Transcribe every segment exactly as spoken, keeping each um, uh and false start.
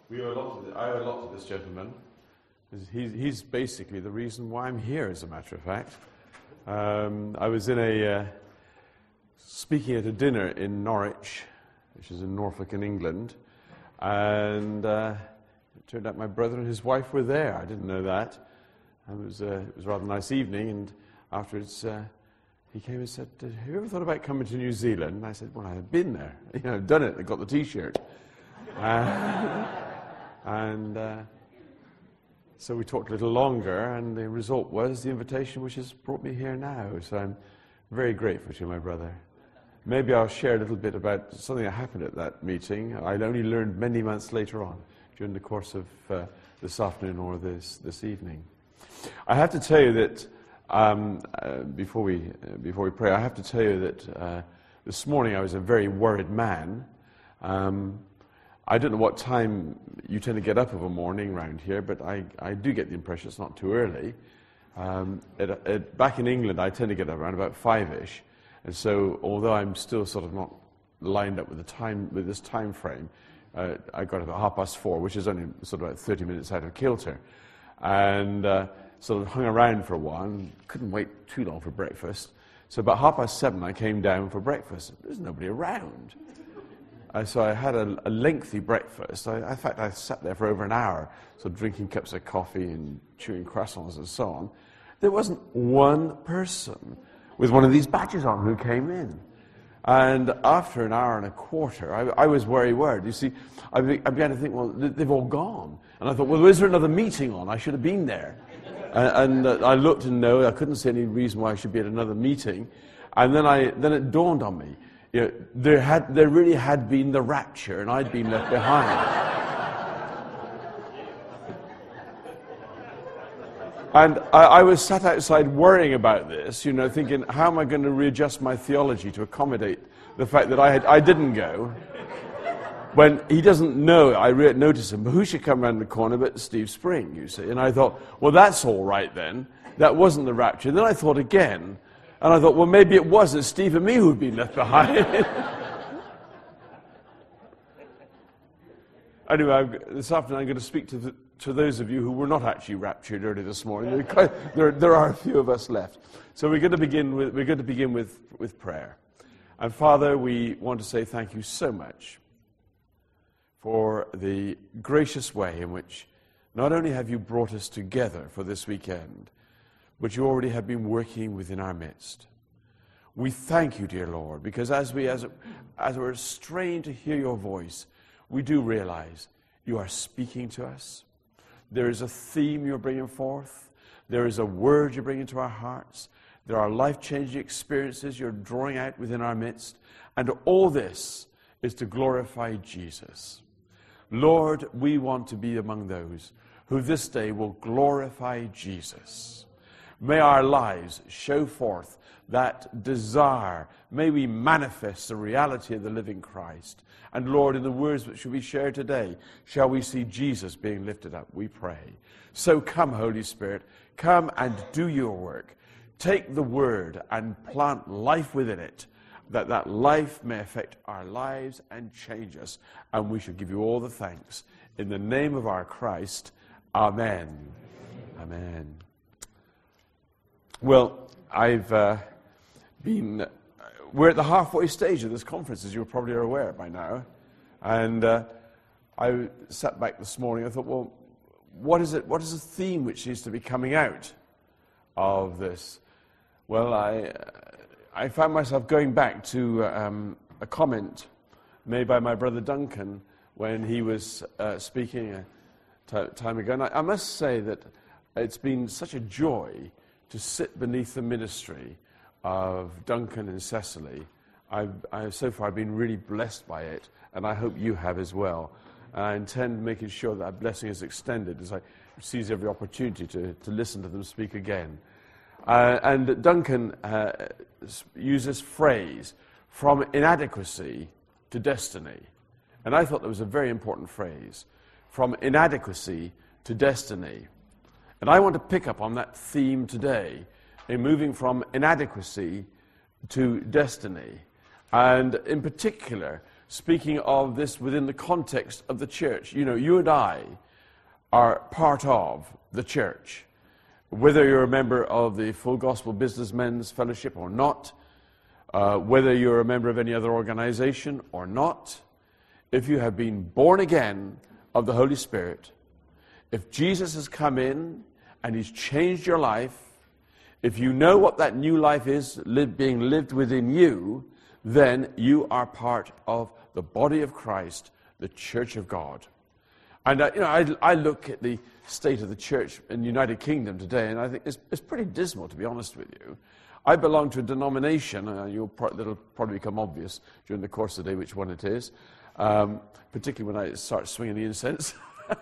We owe a lot to the, I owe a lot to this gentleman. He's, he's basically the reason why I'm here, as a matter of fact. Um, I was in a uh, speaking at a dinner in Norwich, which is in Norfolk in England, and uh, it turned out my brother and his wife were there. I didn't know that. And it was, uh, it was a rather nice evening, and afterwards uh, he came and said, "Have you ever thought about coming to New Zealand?" And I said, "Well, I've been there. You know, I've done it. I got the T-shirt." Uh, and uh, so we talked a little longer, and the result was the invitation which has brought me here now. So I'm very grateful to my brother. Maybe I'll share a little bit about something that happened at that meeting. I'd only learned many months later on, during the course of uh, this afternoon or this, this evening. I have to tell you that, um, uh, before, we, uh, before we pray, I have to tell you that uh, this morning I was a very worried man. Um, I don't know what time you tend to get up of a morning around here, but I, I do get the impression it's not too early. Um, it, it, back in England, I tend to get up around about five-ish, and so although I'm still sort of not lined up with the time with this time frame, uh, I got up at half past four, which is only sort of about thirty minutes out of kilter, and uh, sort of hung around for a while and couldn't wait too long for breakfast. So about half past seven, I came down for breakfast. There's nobody around. Uh, so I had a, a lengthy breakfast. I, in fact, I sat there for over an hour, sort of drinking cups of coffee and chewing croissants and so on. There wasn't one person with one of these badges on who came in. And after an hour and a quarter, I, I was very worried. You see, I, be, I began to think, well, they've all gone. And I thought, well, is there another meeting on? I should have been there. And, and uh, I looked and no, I couldn't see any reason why I should be at another meeting. And then I then it dawned on me. You know, there had there really had been the rapture, and I'd been left behind. And I, I was sat outside worrying about this, you know, thinking, how am I going to readjust my theology to accommodate the fact that I had I didn't go? When he doesn't know, I re- noticed him, but who should come around the corner but Steve Spring, you see? And I thought, well, that's all right then. That wasn't the rapture. Then I thought again. And I thought, well, maybe it wasn't Steve and me who'd been left behind. Anyway, I'm, this afternoon I'm going to speak to, the, to those of you who were not actually raptured early this morning. There, there are a few of us left. So we're going to begin with, we're going to begin with, with prayer. And Father, we want to say thank you so much for the gracious way in which not only have you brought us together for this weekend, but you already have been working within our midst. We thank you, dear Lord, because as we, as, as we're strained to hear your voice, we do realize you are speaking to us. There is a theme you're bringing forth. There is a word you bring into our hearts. There are life-changing experiences you're drawing out within our midst. And all this is to glorify Jesus. Lord, we want to be among those who this day will glorify Jesus. May our lives show forth that desire. May we manifest the reality of the living Christ. And Lord, in the words which shall be shared today, shall we see Jesus being lifted up, we pray. So come, Holy Spirit, come and do your work. Take the word and plant life within it, that that life may affect our lives and change us. And we shall give you all the thanks. In the name of our Christ, amen. Amen. Well, I've uh, been, uh, we're at the halfway stage of this conference, as you probably are aware by now. And uh, I sat back this morning and thought, well, what is it, what is the theme which needs to be coming out of this? Well, I, uh, I found myself going back to um, a comment made by my brother Duncan when he was uh, speaking a t- time ago. And I, I must say that it's been such a joy to sit beneath the ministry of Duncan and Cecily. I've, I've so far been really blessed by it, and I hope you have as well. And I intend making sure that that blessing is extended as I seize every opportunity to, to listen to them speak again. Uh, and Duncan uh, used this phrase, from inadequacy to destiny. And I thought that was a very important phrase, from inadequacy to destiny. And I want to pick up on that theme today in moving from inadequacy to destiny. And in particular, speaking of this within the context of the church. You know, you and I are part of the church. Whether you're a member of the Full Gospel Businessmen's Fellowship or not, uh, whether you're a member of any other organization or not, if you have been born again of the Holy Spirit, if Jesus has come in and he's changed your life, if you know what that new life is live, being lived within you, then you are part of the body of Christ, the Church of God. And uh, you know, I, I look at the state of the church in the United Kingdom today, and I think it's, it's pretty dismal, to be honest with you. I belong to a denomination, uh, you'll pro- that'll probably become obvious during the course of the day which one it is, um, particularly when I start swinging the incense.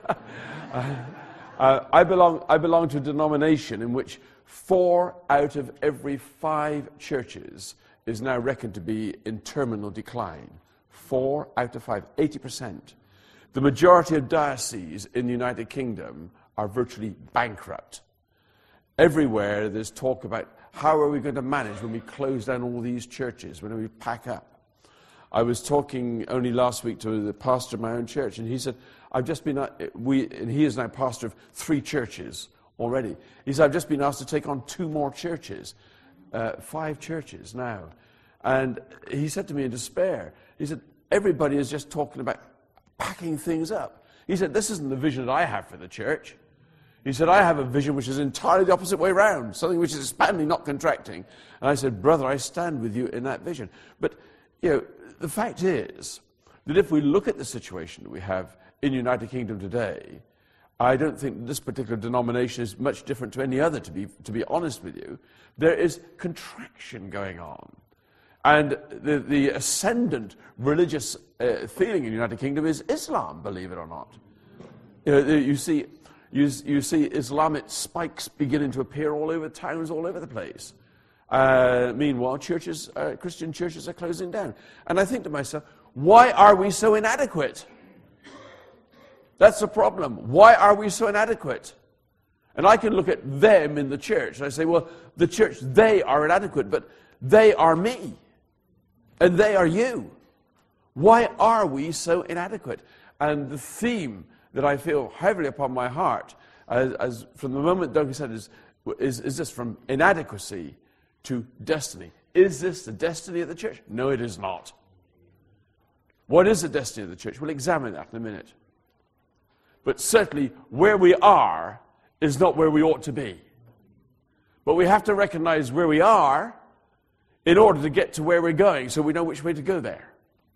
uh, uh, I belong, I belong to a denomination in which four out of every five churches is now reckoned to be in terminal decline. Four out of five, eighty percent. The majority of dioceses in the United Kingdom are virtually bankrupt. Everywhere there's talk about how are we going to manage when we close down all these churches, when we pack up. I was talking only last week to the pastor of my own church, and he said, I've just been, we, and he is now pastor of three churches already. He said, I've just been asked to take on two more churches, uh, five churches now. And he said to me in despair, he said, everybody is just talking about packing things up. He said, this isn't the vision that I have for the church. He said, I have a vision which is entirely the opposite way around, something which is expanding, not contracting. And I said, brother, I stand with you in that vision. But, you know, the fact is that if we look at the situation that we have in the United Kingdom today, I don't think this particular denomination is much different to any other, to be, to be honest with you. There is contraction going on. And the, the ascendant religious uh, feeling in the United Kingdom is Islam, believe it or not. You know, you see, you, you see Islamic spikes beginning to appear all over towns, all over the place. Uh, meanwhile, churches, uh, Christian churches are closing down. And I think to myself, why are we so inadequate? That's the problem. Why are we so inadequate? And I can look at them in the church, and I say, well, the church, they are inadequate, but they are me. And they are you. Why are we so inadequate? And the theme that I feel heavily upon my heart, as, as from the moment Doug said, is, is, is this from inadequacy to destiny. Is this the destiny of the church? No, it is not. What is the destiny of the church? We'll examine that in a minute. But certainly, where we are is not where we ought to be. But we have to recognize where we are in order to get to where we're going, so we know which way to go there.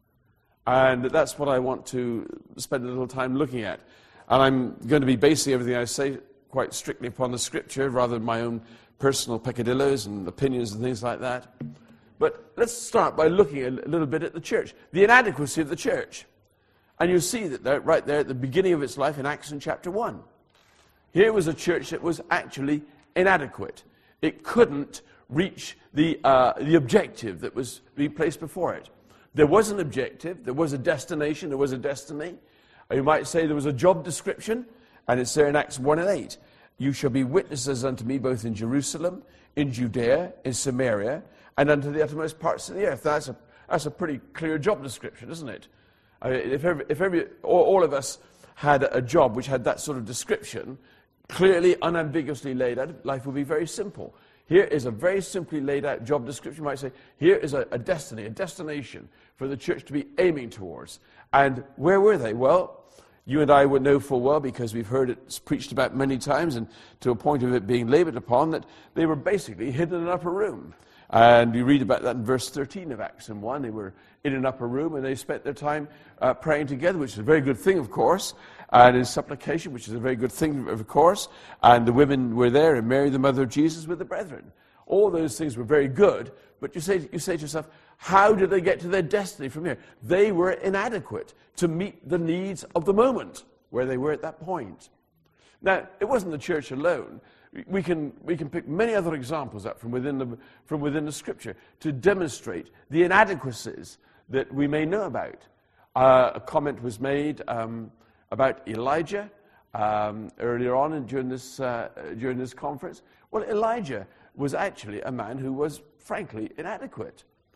And that's what I want to spend a little time looking at. And I'm going to be basing everything I say quite strictly upon the Scripture, rather than my own personal peccadillos and opinions and things like that. But let's start by looking a little bit at the church, the inadequacy of the church. And you see that there, right there at the beginning of its life in Acts in chapter one. Here was a church that was actually inadequate. It couldn't reach the, uh, the objective that was being placed before it. There was an objective, there was a destination, there was a destiny. You might say there was a job description, and it's there in Acts one and eight. You shall be witnesses unto me both in Jerusalem, in Judea, in Samaria, and unto the uttermost parts of the earth. That's a, that's a pretty clear job description, isn't it? I mean, if every, if every, all, all of us had a job which had that sort of description, clearly, unambiguously laid out, life would be very simple. Here is a very simply laid out job description. You might say, here is a, a destiny, a destination for the church to be aiming towards. And where were they? Well, you and I would know full well, because we've heard it preached about many times, and to a point of it being labored upon, that they were basically hidden in an upper room. And you read about that in verse thirteen of Acts one. They were in an upper room, and they spent their time uh, praying together, which is a very good thing, of course, and in supplication, which is a very good thing, of course. And the women were there, and Mary, the mother of Jesus, with the brethren. All those things were very good, but you say, you say to yourself, how did they get to their destiny from here? They were inadequate to meet the needs of the moment where they were at that point. Now, it wasn't the church alone. We can, we can pick many other examples up from within the, from within the Scripture to demonstrate the inadequacies that we may know about. Uh, a comment was made um, about Elijah um, earlier on and during this, uh, during this conference. Well, Elijah was actually a man who was, frankly, inadequate.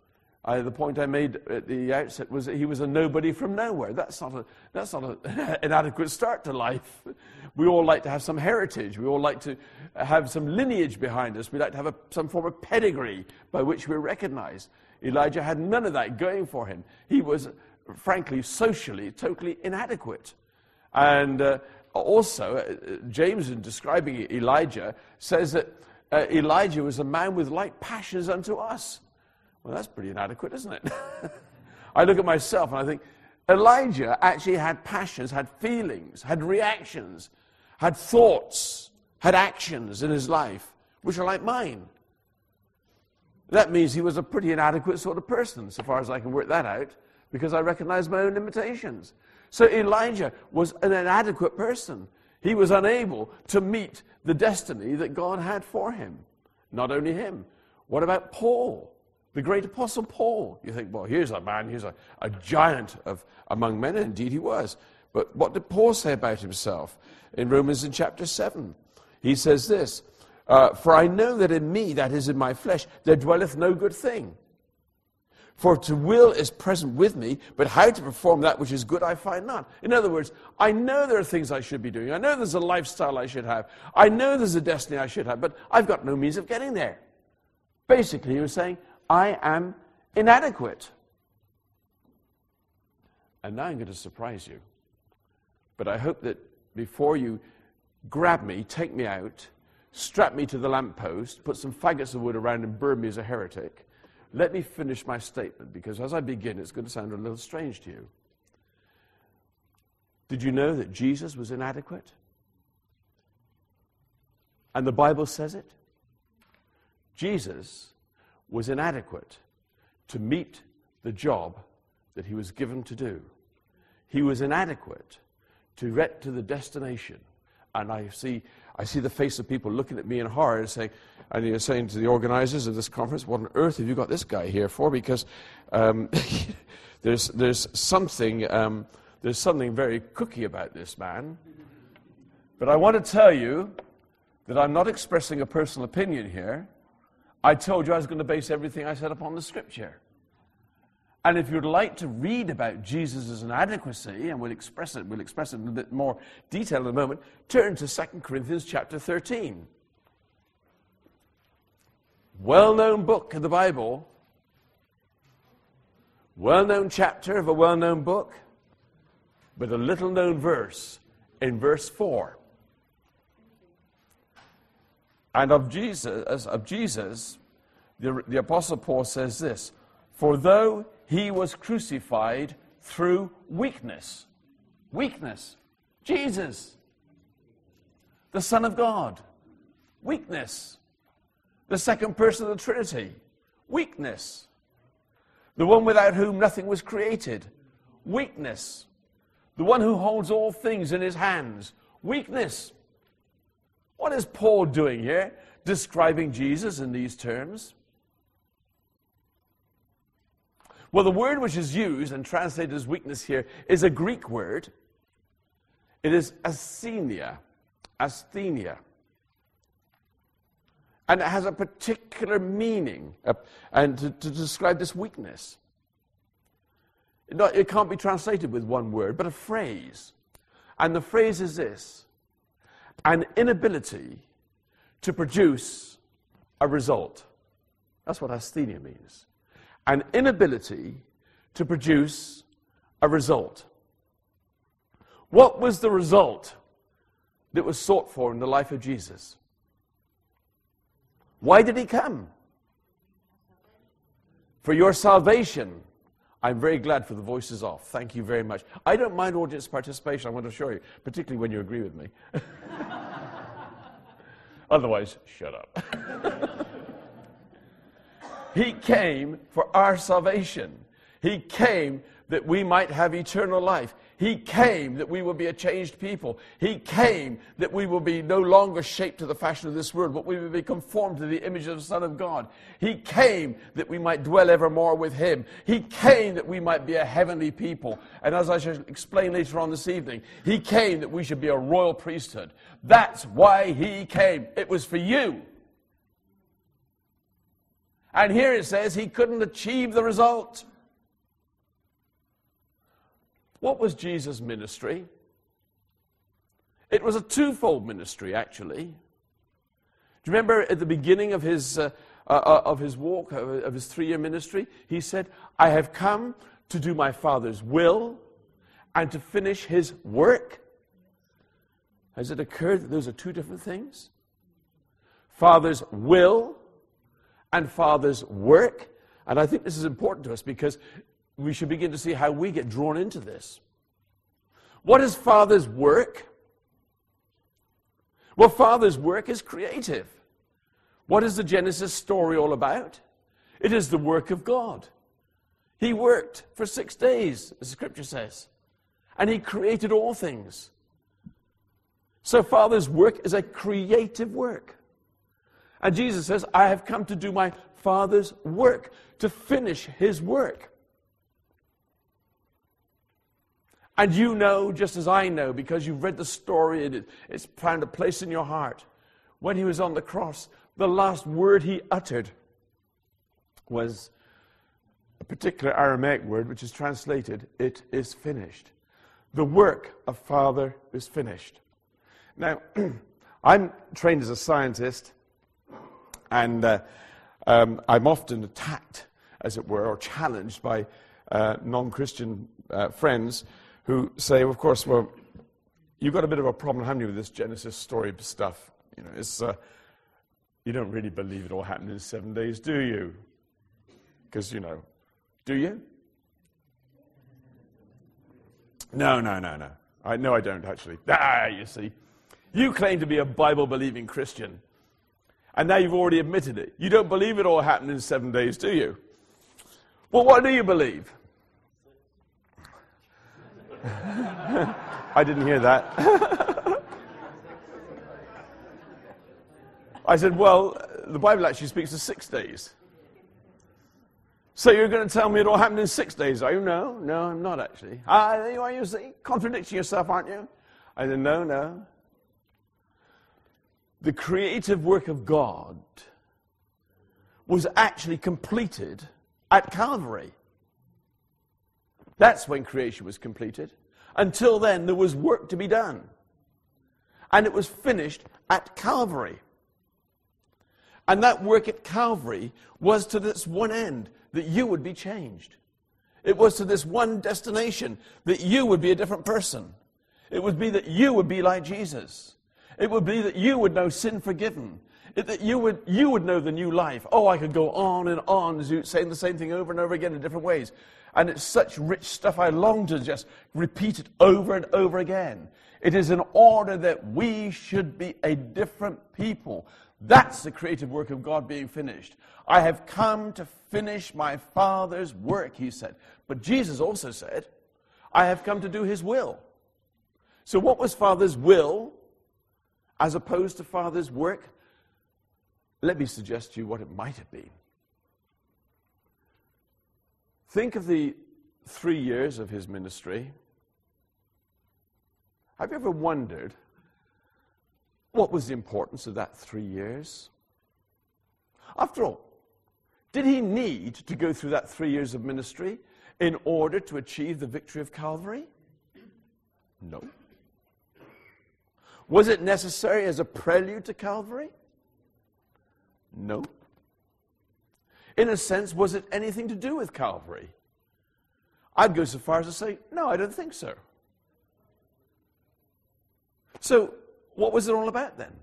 I, the point I made at the outset was that he was a nobody from nowhere. That's not a, that's not an inadequate start to life. We all like to have some heritage. We all like to have some lineage behind us. We like to have a, some form of pedigree by which we're recognized. Elijah had none of that going for him. He was, frankly, socially, totally inadequate. And uh, also, uh, James, in describing Elijah, says that uh, Elijah was a man with like passions unto us. Well, that's pretty inadequate, isn't it? I look at myself and I think, Elijah actually had passions, had feelings, had reactions, had thoughts, had actions in his life, which are like mine. That means he was a pretty inadequate sort of person, so far as I can work that out, because I recognize my own limitations. So Elijah was an inadequate person. He was unable to meet the destiny that God had for him. Not only him. What about Paul? The great apostle Paul. You think, well, here's a man, here's a, a giant of among men, and indeed he was. But what did Paul say about himself? In Romans in chapter seven, he says this, uh, for I know that in me, that is in my flesh, there dwelleth no good thing. For to will is present with me, but how to perform that which is good I find not. In other words, I know there are things I should be doing. I know there's a lifestyle I should have. I know there's a destiny I should have, but I've got no means of getting there. Basically, he was saying, I am inadequate. And now I'm going to surprise you. But I hope that before you grab me, take me out, strap me to the lamppost, put some faggots of wood around and burn me as a heretic, let me finish my statement, because as I begin, it's going to sound a little strange to you. Did you know that Jesus was inadequate? And the Bible says it. Jesus was inadequate to meet the job that he was given to do. He was inadequate to get to the destination. And I see I see the face of people looking at me in horror and saying, and you're saying to the organizers of this conference, what on earth have you got this guy here for? Because um, there's there's something um, there's something very cookie about this man. But I want to tell you that I'm not expressing a personal opinion here. I told you I was going to base everything I said upon the Scripture. And if you'd like to read about Jesus' inadequacy, and we'll express it, we'll express it in a bit more detail in a moment, turn to Second Corinthians chapter thirteen. Well-known book in the Bible. Well-known chapter of a well-known book. But a little-known verse in verse four. And of Jesus, of Jesus, the, the Apostle Paul says this, for though he was crucified through weakness, weakness, Jesus, the Son of God, weakness, the second person of the Trinity, weakness, the one without whom nothing was created, weakness, the one who holds all things in his hands, weakness. What is Paul doing here, describing Jesus in these terms? Well, the word which is used and translated as weakness here is a Greek word. It is asthenia, asthenia. And it has a particular meaning uh, and to, to describe this weakness. It, not, it can't be translated with one word, but a phrase. And the phrase is this. An inability to produce a result. That's what asthenia means. An inability to produce a result. What was the result that was sought for in the life of Jesus? Why did he come? For your salvation. I'm very glad for the voices off. Thank you very much. I don't mind audience participation, I want to assure you, particularly when you agree with me. Otherwise, shut up. He came for our salvation. He came that we might have eternal life. He came that we will be a changed people. He came that we will be no longer shaped to the fashion of this world, but we will be conformed to the image of the Son of God. He came that we might dwell evermore with him. He came that we might be a heavenly people. And as I shall explain later on this evening, he came that we should be a royal priesthood. That's why he came. It was for you. And here it says he couldn't achieve the result. What was Jesus' ministry? It was a twofold ministry, actually. Do you remember at the beginning of his, uh, uh, of his walk, uh, of his three-year ministry? He said, I have come to do my Father's will and to finish his work. Has it occurred that those are two different things? Father's will and Father's work. And I think this is important to us because we should begin to see how we get drawn into this. What is Father's work? Well, Father's work is creative. What is the Genesis story all about? It is the work of God. He worked for six days, as the Scripture says, and he created all things. So Father's work is a creative work. And Jesus says, I have come to do my Father's work, to finish his work. And you know, just as I know, because you've read the story, and it's found a place in your heart. When he was on the cross, the last word he uttered was a particular Aramaic word, which is translated, it is finished. The work of Father is finished. Now, I'm trained as a scientist, and uh, um, I'm often attacked, as it were, or challenged by uh, non-Christian uh, friends who say, of course, well, you've got a bit of a problem, haven't you, with this Genesis story stuff? You know, it's uh, you don't really believe it all happened in seven days, do you? Because, you know, do you? No, no, no, no. I no, I don't actually. Ah, you see, you claim to be a Bible-believing Christian, and now you've already admitted it. You don't believe it all happened in seven days, do you? Well, what do you believe? I didn't hear that. I said, well, the Bible actually speaks of six days. So you're going to tell me it all happened in six days, are you? No, no, I'm not actually. Ah, there you are, you see, contradicting yourself, aren't you? I said, no, no. The creative work of God was actually completed at Calvary. That's when creation was completed. Until then, there was work to be done. And it was finished at Calvary. And that work at Calvary was to this one end, that you would be changed. It was to this one destination, that you would be a different person. It would be that you would be like Jesus. It would be that you would know sin forgiven. It, that you would, you would know the new life. Oh, I could go on and on, saying the same thing over and over again in different ways. And it's such rich stuff, I long to just repeat it over and over again. It is in order that we should be a different people. That's the creative work of God being finished. I have come to finish my Father's work, he said. But Jesus also said, I have come to do his will. So what was Father's will as opposed to Father's work? Let me suggest to you what it might have been. Think of the three years of his ministry. Have you ever wondered what was the importance of that three years? After all, did he need to go through that three years of ministry in order to achieve the victory of Calvary? No. Was it necessary as a prelude to Calvary? No. In a sense, was it anything to do with Calvary? I'd go so far as to say, no, I don't think so. So, what was it all about then?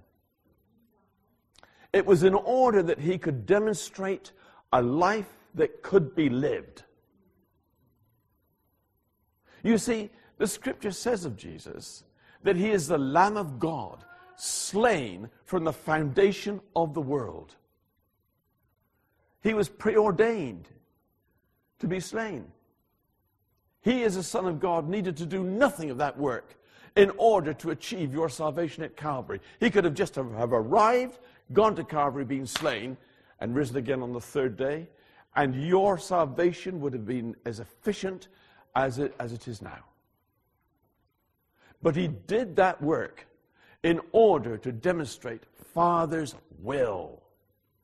It was in order that he could demonstrate a life that could be lived. You see, the Scripture says of Jesus that he is the Lamb of God, slain from the foundation of the world. He was preordained to be slain. He, as a Son of God, needed to do nothing of that work in order to achieve your salvation at Calvary. He could have just have arrived, gone to Calvary, been slain, and risen again on the third day, and your salvation would have been as efficient as it, as it is now. But he did that work in order to demonstrate Father's will.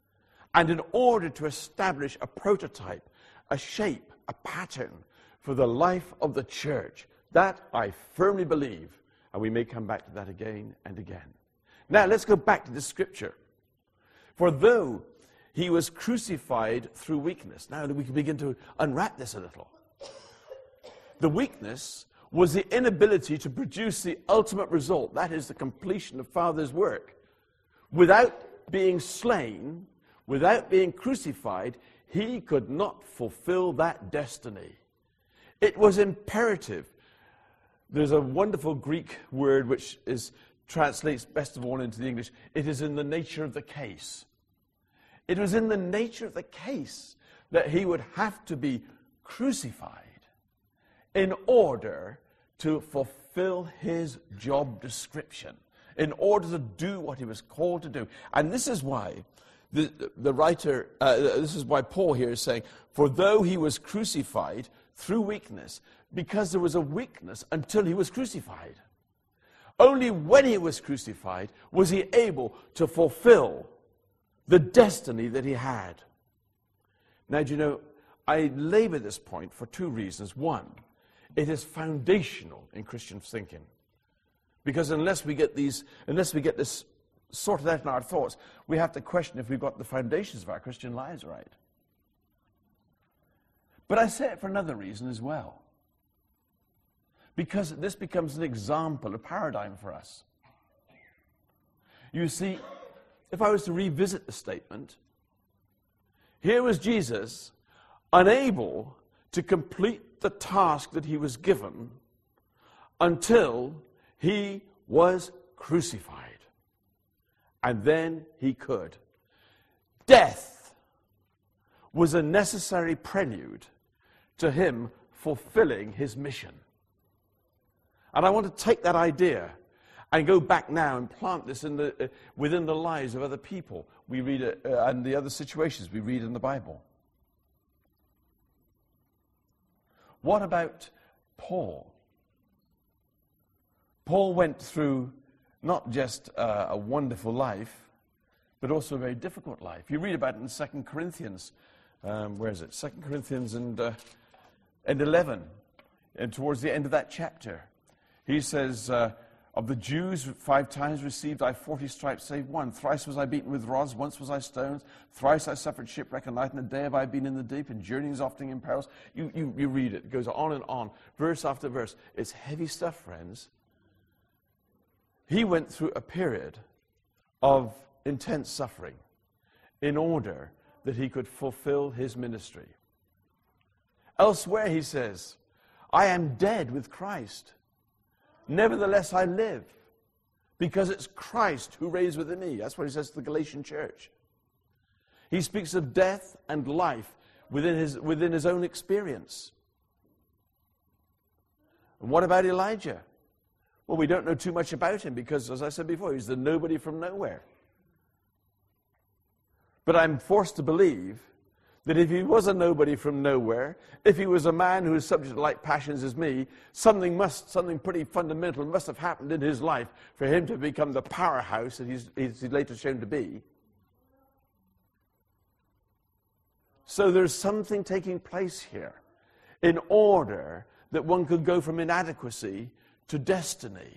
And in order to establish a prototype, a shape, a pattern for the life of the church, that I firmly believe, and we may come back to that again and again. Now, let's go back to the scripture. For though he was crucified through weakness. Now, we can begin to unwrap this a little. The weakness was the inability to produce the ultimate result, that is the completion of Father's work. Without being slain, without being crucified, he could not fulfill that destiny. It was imperative. There's a wonderful Greek word which is translates best of all into the English. It is in the nature of the case. It was in the nature of the case that he would have to be crucified in order to fulfill his job description, in order to do what he was called to do. And this is why the, the writer, uh, this is why Paul here is saying, for though he was crucified through weakness, because there was a weakness until he was crucified. Only when he was crucified was he able to fulfill the destiny that he had. Now, do you know, I labor this point for two reasons. One, it is foundational in Christian thinking. Because unless we get these, unless we get this sorted out in our thoughts, we have to question if we've got the foundations of our Christian lives right. But I say it for another reason as well. Because this becomes an example, a paradigm for us. You see, if I was to revisit the statement, here was Jesus unable to complete the task that he was given until he was crucified. And then he could. Death was a necessary prelude to him fulfilling his mission. And I want to take that idea and go back now and plant this in the, uh, within the lives of other people we read it, uh, and the other situations we read in the Bible. What about Paul? Paul went through not just uh, a wonderful life, but also a very difficult life. You read about it in Second Corinthians. Um, where is it? Second Corinthians and, uh, and eleven. And towards the end of that chapter, he says, uh, of the Jews, five times received I forty stripes, save one. Thrice was I beaten with rods, once was I stoned. Thrice I suffered shipwreck, and night and a day have I been in the deep, and journeyings often in perils. You, you, you read it. It goes on and on, verse after verse. It's heavy stuff, friends. He went through a period of intense suffering in order that he could fulfill his ministry. Elsewhere he says, I am dead with Christ. Nevertheless I live, because it's Christ who reigns within me. That's what he says to the Galatian church. He speaks of death and life within his, within his own experience. And what about Elijah? Well, we don't know too much about him because, as I said before, he's the nobody from nowhere. But I'm forced to believe that if he was a nobody from nowhere, if he was a man who is subject to like passions as me, something must, something pretty fundamental must have happened in his life for him to become the powerhouse that he's, he's later shown to be. So there's something taking place here in order that one could go from inadequacy to destiny.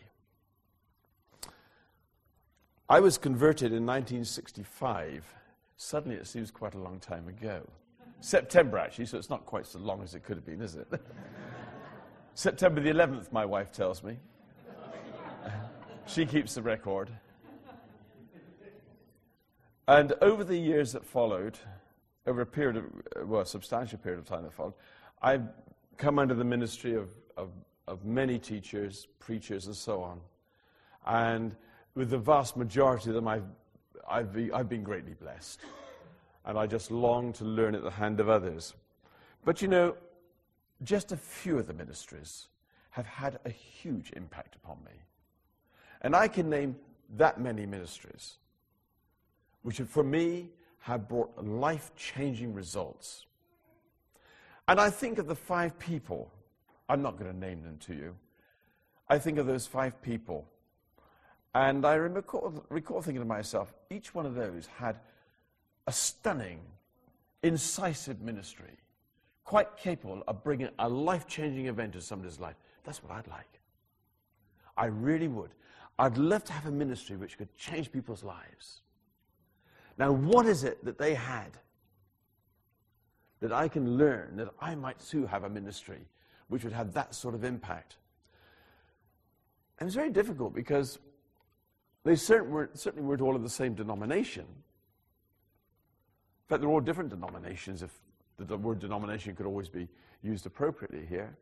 I was converted in nineteen sixty-five. Suddenly it seems quite a long time ago. September, actually, so it's not quite so long as it could have been, is it? September the eleventh, my wife tells me. She keeps the record. And over the years that followed, over a period of, well, a substantial period of time that followed, I've come under the ministry of, of, of many teachers, preachers, and so on. And with the vast majority of them, I've I've, be, I've been greatly blessed. And I just long to learn at the hand of others. But you know, just a few of the ministries have had a huge impact upon me. And I can name that many ministries, which for me have brought life-changing results. And I think of the five people, I'm not going to name them to you, I think of those five people. And I recall, recall thinking to myself, each one of those had a stunning, incisive ministry, quite capable of bringing a life-changing event to somebody's life. That's what I'd like. I really would. I'd love to have a ministry which could change people's lives. Now, what is it that they had that I can learn that I might too have a ministry which would have that sort of impact? And it's very difficult because they certainly weren't, certainly weren't all of the same denomination. In fact, they're all different denominations, if the word denomination could always be used appropriately here.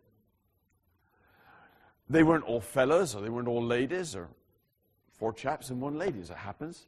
They weren't all fellows, or they weren't all ladies, or four chaps and one lady, as it happens.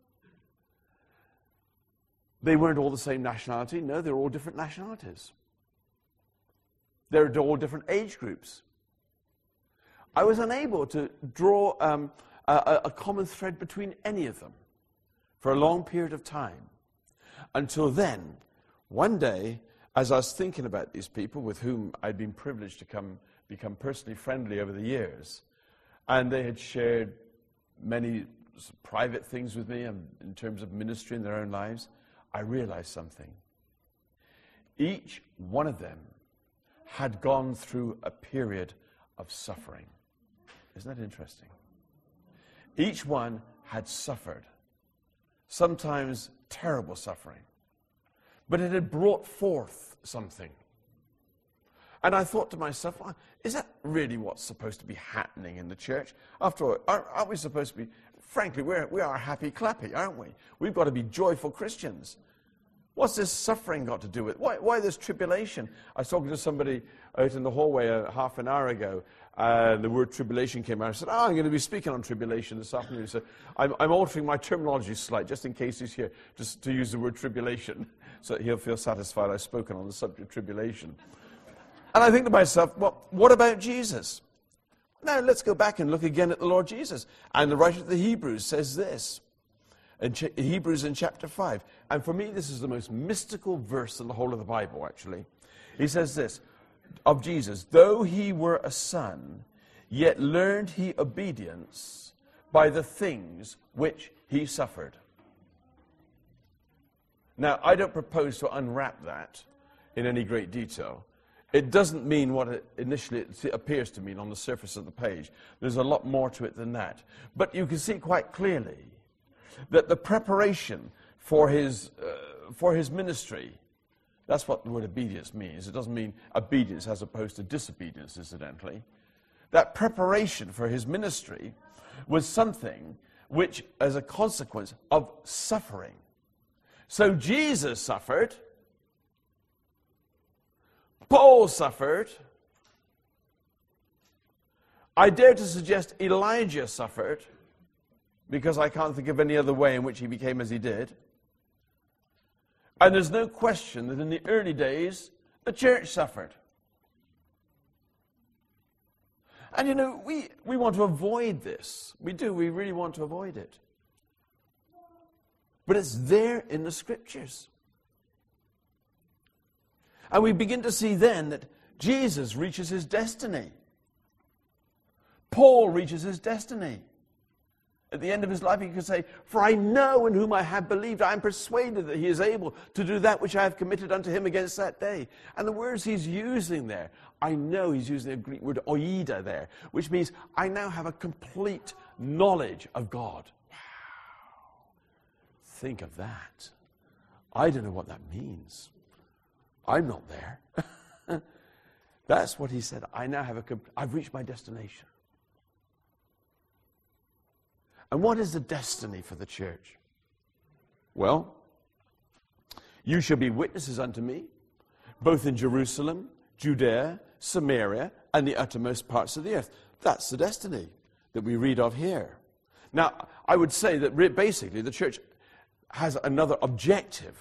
They weren't all the same nationality. No, they were all different nationalities. They were all different age groups. I was unable to draw um, a, a common thread between any of them for a long period of time. Until then, one day, as I was thinking about these people with whom I'd been privileged to come, become personally friendly over the years, and they had shared many private things with me in terms of ministry in their own lives, I realized something. Each one of them had gone through a period of suffering. Isn't that interesting? Each one had suffered, sometimes terrible suffering, but it had brought forth something. And I thought to myself, well, is that really what's supposed to be happening in the church? After all, aren't, aren't we supposed to be, frankly, we're, we are happy clappy, aren't we? We've got to be joyful Christians. What's this suffering got to do with it? Why, why this tribulation? I was talking to somebody out in the hallway a, half an hour ago, and the word tribulation came out. I said, oh, I'm going to be speaking on tribulation this afternoon. He said, I'm, I'm altering my terminology slightly, just in case he's here, just to use the word tribulation, so that he'll feel satisfied I've spoken on the subject of tribulation. And I think to myself, well, what about Jesus? Now, let's go back and look again at the Lord Jesus. And the writer of the Hebrews says this, in Hebrews in chapter five. And for me, this is the most mystical verse in the whole of the Bible, actually. He says this, of Jesus, though he were a son, yet learned he obedience by the things which he suffered. Now, I don't propose to unwrap that in any great detail. It doesn't mean what it initially appears to mean on the surface of the page. There's a lot more to it than that. But you can see quite clearly that the preparation for his, uh, for his ministry, that's what the word obedience means. It doesn't mean obedience as opposed to disobedience, incidentally. That preparation for his ministry was something which, as a consequence of suffering. So Jesus suffered, Paul suffered, I dare to suggest Elijah suffered, because I can't think of any other way in which he became as he did. And there's no question that in the early days, the church suffered. And you know, we, we want to avoid this. We do, we really want to avoid it. But it's there in the Scriptures. And we begin to see then that Jesus reaches his destiny. Paul reaches his destiny. At the end of his life, he could say, for I know in whom I have believed, I am persuaded that he is able to do that which I have committed unto him against that day. And the words he's using there, I know he's using the Greek word oida there, which means I now have a complete knowledge of God. Wow. Think of that. I don't know what that means. I'm not there. That's what he said. I now have a, I've reached my destination. And what is the destiny for the church? Well, you shall be witnesses unto me, both in Jerusalem, Judea, Samaria, and the uttermost parts of the earth. That's the destiny that we read of here. Now, I would say that basically the church has another objective.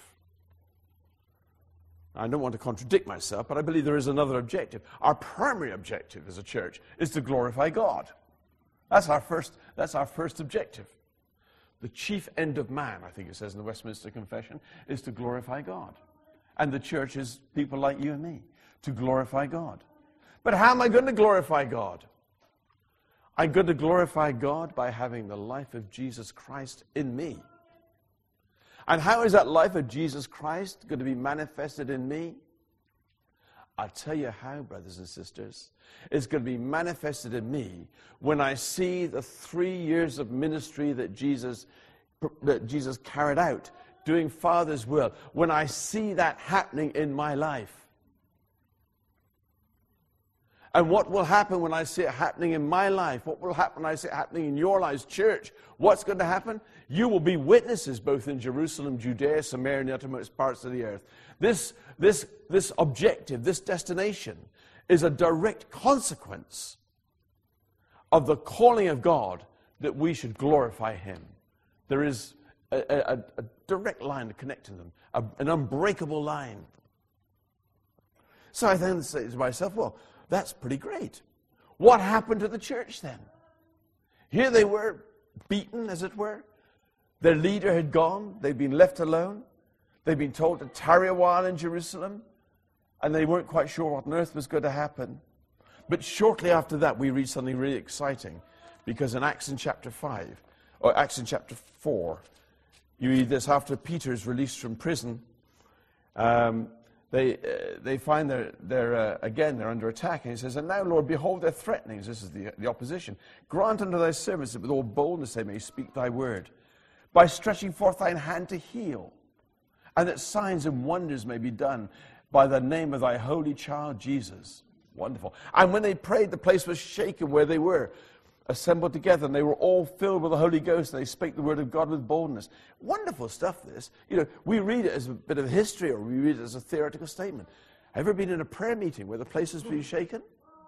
I don't want to contradict myself, but I believe there is another objective. Our primary objective as a church is to glorify God. That's our first, that's our first objective. The chief end of man, I think it says in the Westminster Confession, is to glorify God. And the church is people like you and me, to glorify God. But how am I going to glorify God? I'm going to glorify God by having the life of Jesus Christ in me. And how is that life of Jesus Christ going to be manifested in me? I'll tell you how, brothers and sisters. It's going to be manifested in me when I see the three years of ministry that Jesus, that Jesus carried out, doing Father's will. When I see that happening in my life. And what will happen when I see it happening in my life? What will happen when I see it happening in your lives, church? What's going to happen? You will be witnesses both in Jerusalem, Judea, Samaria, and the uttermost parts of the earth. This, this, this objective, this destination, is a direct consequence of the calling of God that we should glorify Him. There is a, a, a direct line connecting them, a, an unbreakable line. So I then say to myself, well, that's pretty great. What happened to the church then? Here they were, beaten, as it were. Their leader had gone. They'd been left alone. They'd been told to tarry a while in Jerusalem. And they weren't quite sure what on earth was going to happen. But shortly after that, we read something really exciting. Because in Acts in chapter five, or Acts in chapter four, you read this: after Peter's released from prison, um, They, uh, they find they're, they're uh, again, they're under attack. And he says, and now, Lord, behold their threatenings. This is the, the opposition. Grant unto thy servants that with all boldness they may speak thy word, by stretching forth thine hand to heal, and that signs and wonders may be done by the name of thy holy child Jesus. Wonderful. And when they prayed, the place was shaken where they were assembled together, and they were all filled with the Holy Ghost, and they spake the word of God with boldness. Wonderful stuff, this. You know, we read it as a bit of history, or we read it as a theoretical statement. Have you ever been in a prayer meeting where the place has been shaken?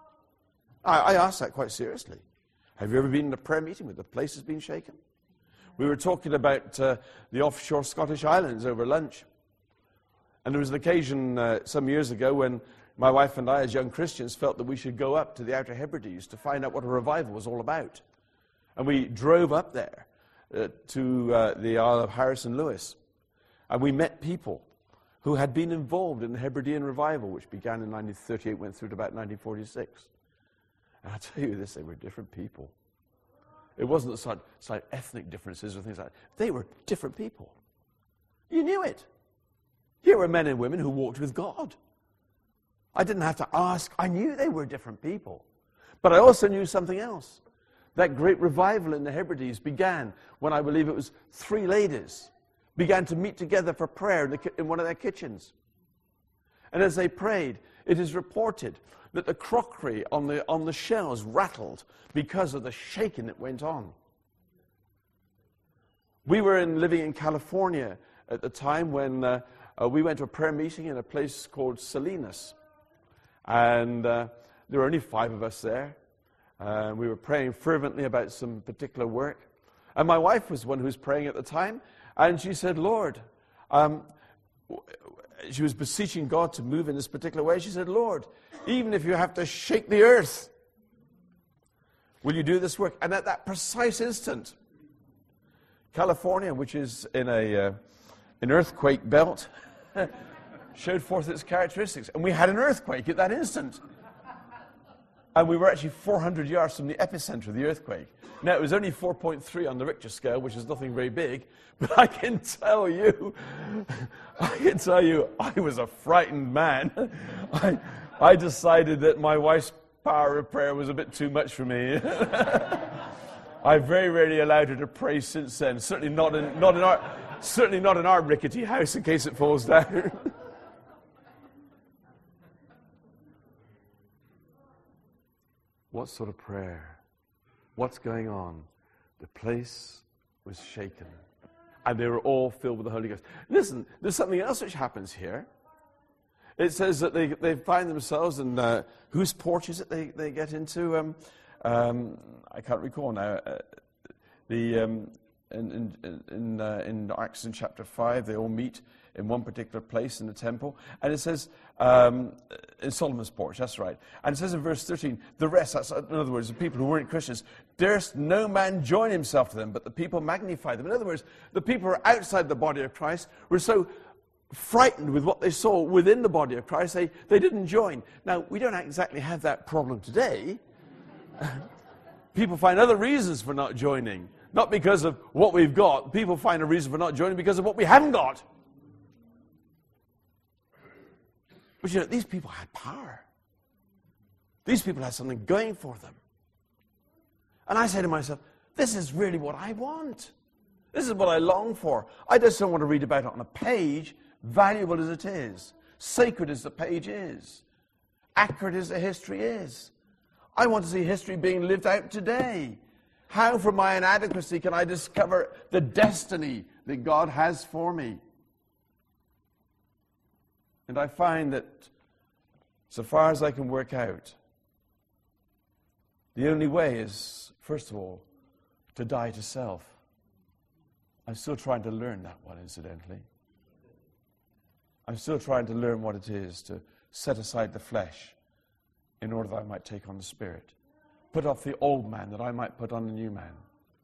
I, I ask that quite seriously. Have you ever been in a prayer meeting where the place has been shaken? We were talking about uh, the offshore Scottish Islands over lunch. And there was an occasion uh, some years ago when my wife and I, as young Christians, felt that we should go up to the Outer Hebrides to find out what a revival was all about. And we drove up there uh, to uh, the Isle of Harris and Lewis. And we met people who had been involved in the Hebridean revival, which began in nineteen thirty-eight, went through to about nineteen forty-six. And I'll tell you this, they were different people. It wasn't the sort, sort of ethnic differences or things like that. They were different people. You knew it. Here were men and women who walked with God. I didn't have to ask. I knew they were different people. But I also knew something else. That great revival in the Hebrides began when I believe it was three ladies began to meet together for prayer in, the, in one of their kitchens. And as they prayed, it is reported that the crockery on the, on the shelves rattled because of the shaking that went on. We were in, living in California at the time when uh, uh, we went to a prayer meeting in a place called Salinas. And uh, there were only five of us there. Uh, we were praying fervently about some particular work. And my wife was one who was praying at the time. And she said, Lord, um, she was beseeching God to move in this particular way. She said, Lord, even if you have to shake the earth, will you do this work? And at that precise instant, California, which is in a, uh, an earthquake belt, showed forth its characteristics. And we had an earthquake at that instant. And we were actually four hundred yards from the epicenter of the earthquake. Now, it was only four point three on the Richter scale, which is nothing very big. But I can tell you, I can tell you, I was a frightened man. I, I decided that my wife's power of prayer was a bit too much for me. I very rarely allowed her to pray since then. Certainly not in, not in our, certainly not in our rickety house in case it falls down. What sort of prayer? What's going on? The place was shaken. And they were all filled with the Holy Ghost. Listen, there's something else which happens here. It says that they, they find themselves in, uh, whose porch is it they, they get into? Um, um, I can't recall now. Uh, the um, in, in, in, uh, in Acts in chapter five, they all meet in one particular place in the temple. And it says, um, in Solomon's porch, that's right. And it says in verse thirteen, the rest, that's, in other words, the people who weren't Christians, durst no man join himself to them, but the people magnified them. In other words, the people who were outside the body of Christ were so frightened with what they saw within the body of Christ, they, they didn't join. Now, we don't exactly have that problem today. People find other reasons for not joining. Not because of what we've got. People find a reason for not joining because of what we haven't got. But you know, these people had power. These people had something going for them. And I say to myself, this is really what I want. This is what I long for. I just don't want to read about it on a page, valuable as it is, sacred as the page is, accurate as the history is. I want to see history being lived out today. How, from my inadequacy, can I discover the destiny that God has for me? And I find that, so far as I can work out, the only way is, first of all, to die to self. I'm still trying to learn that one, incidentally. I'm still trying to learn what it is to set aside the flesh in order that I might take on the Spirit. Put off the old man that I might put on the new man.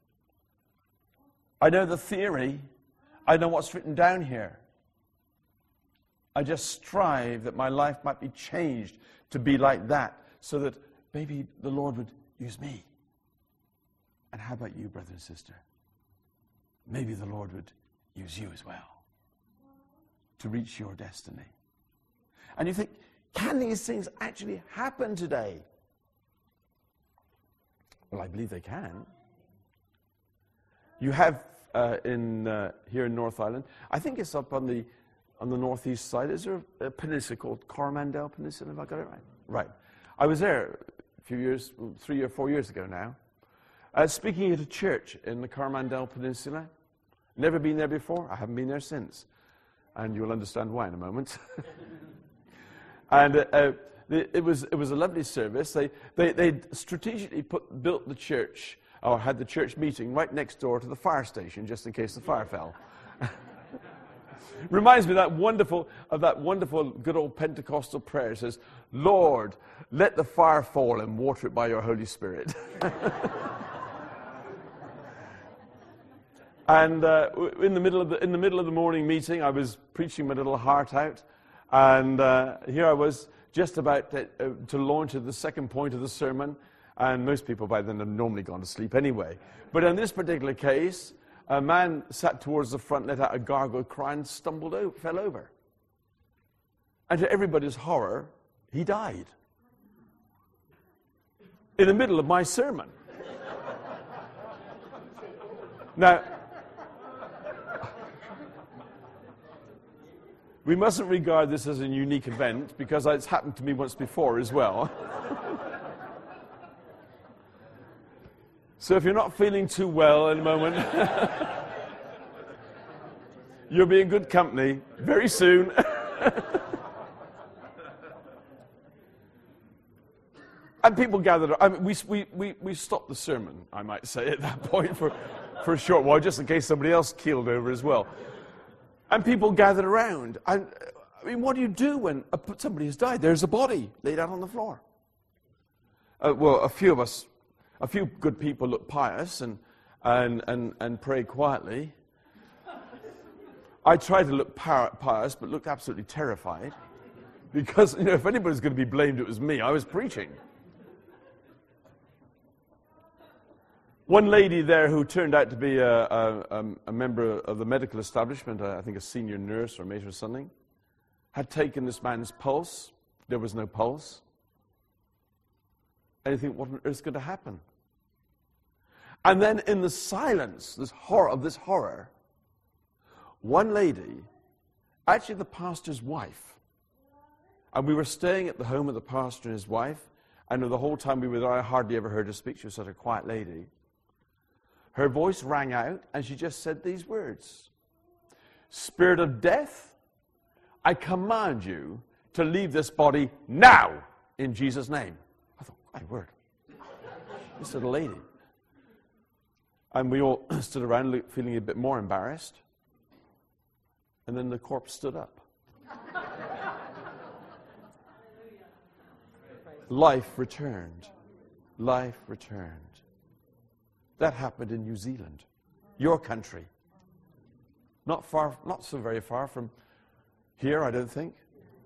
I know the theory. I know what's written down here. I just strive that my life might be changed to be like that, so that maybe the Lord would use me. And how about you, brother and sister? Maybe the Lord would use you as well to reach your destiny. And you think, can these things actually happen today? Well, I believe they can. You have uh, in uh, here in North Island, I think it's up on the on the northeast side. Is there a peninsula called Coromandel Peninsula? Have I got it right? Right. I was there a few years, three or four years ago now, uh, speaking at a church in the Coromandel Peninsula. Never been there before. I haven't been there since, and you'll understand why in a moment. and uh, uh, it was it was a lovely service. They they they strategically put built the church or had the church meeting right next door to the fire station, just in case the fire fell. Reminds me of that wonderful, of that wonderful good old Pentecostal prayer. It says, "Lord, let the fire fall and water it by your Holy Spirit." And uh, in the middle of the in the middle of the morning meeting, I was preaching my little heart out, and uh, here I was just about to, uh, to launch at the second point of the sermon, and most people by then have normally gone to sleep anyway. But in this particular case, a man sat towards the front, let out a gargled cry, and stumbled over, fell over. And to everybody's horror, he died in the middle of my sermon. Now, we mustn't regard this as a unique event, because it's happened to me once before as well. So if you're not feeling too well in a moment, you'll be in good company very soon. And people gathered. I mean, we, we, we, we stopped the sermon, I might say, at that point for, for a short while, just in case somebody else keeled over as well. And people gathered around. And, I mean, what do you do when a, somebody has died? There's a body laid out on the floor. Uh, well, a few of us, a few good people look pious and, and, and, and pray quietly. I tried to look pious, but looked absolutely terrified. Because, you know, if anybody's going to be blamed, it was me. I was preaching. One lady there who turned out to be a, a, a member of the medical establishment, I think a senior nurse or mate or something, had taken this man's pulse. There was no pulse. And you think, what on earth is going to happen? And then in the silence this horror of this horror, one lady, actually the pastor's wife, and we were staying at the home of the pastor and his wife, and the whole time we were there, I hardly ever heard her speak. She was such a quiet lady. Her voice rang out, and she just said these words: "Spirit of death, I command you to leave this body now, in Jesus' name." I thought, my word. This little lady. And we all stood around feeling a bit more embarrassed. And then the corpse stood up. Life returned. Life returned. That happened in New Zealand, your country. Not far, not so very far from here, I don't think.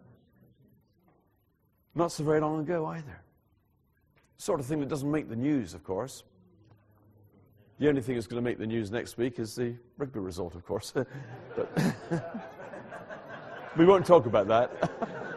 Not so very long ago either. Sort of thing that doesn't make the news, of course. The only thing that's going to make the news next week is the rugby result, of course. But we won't talk about that.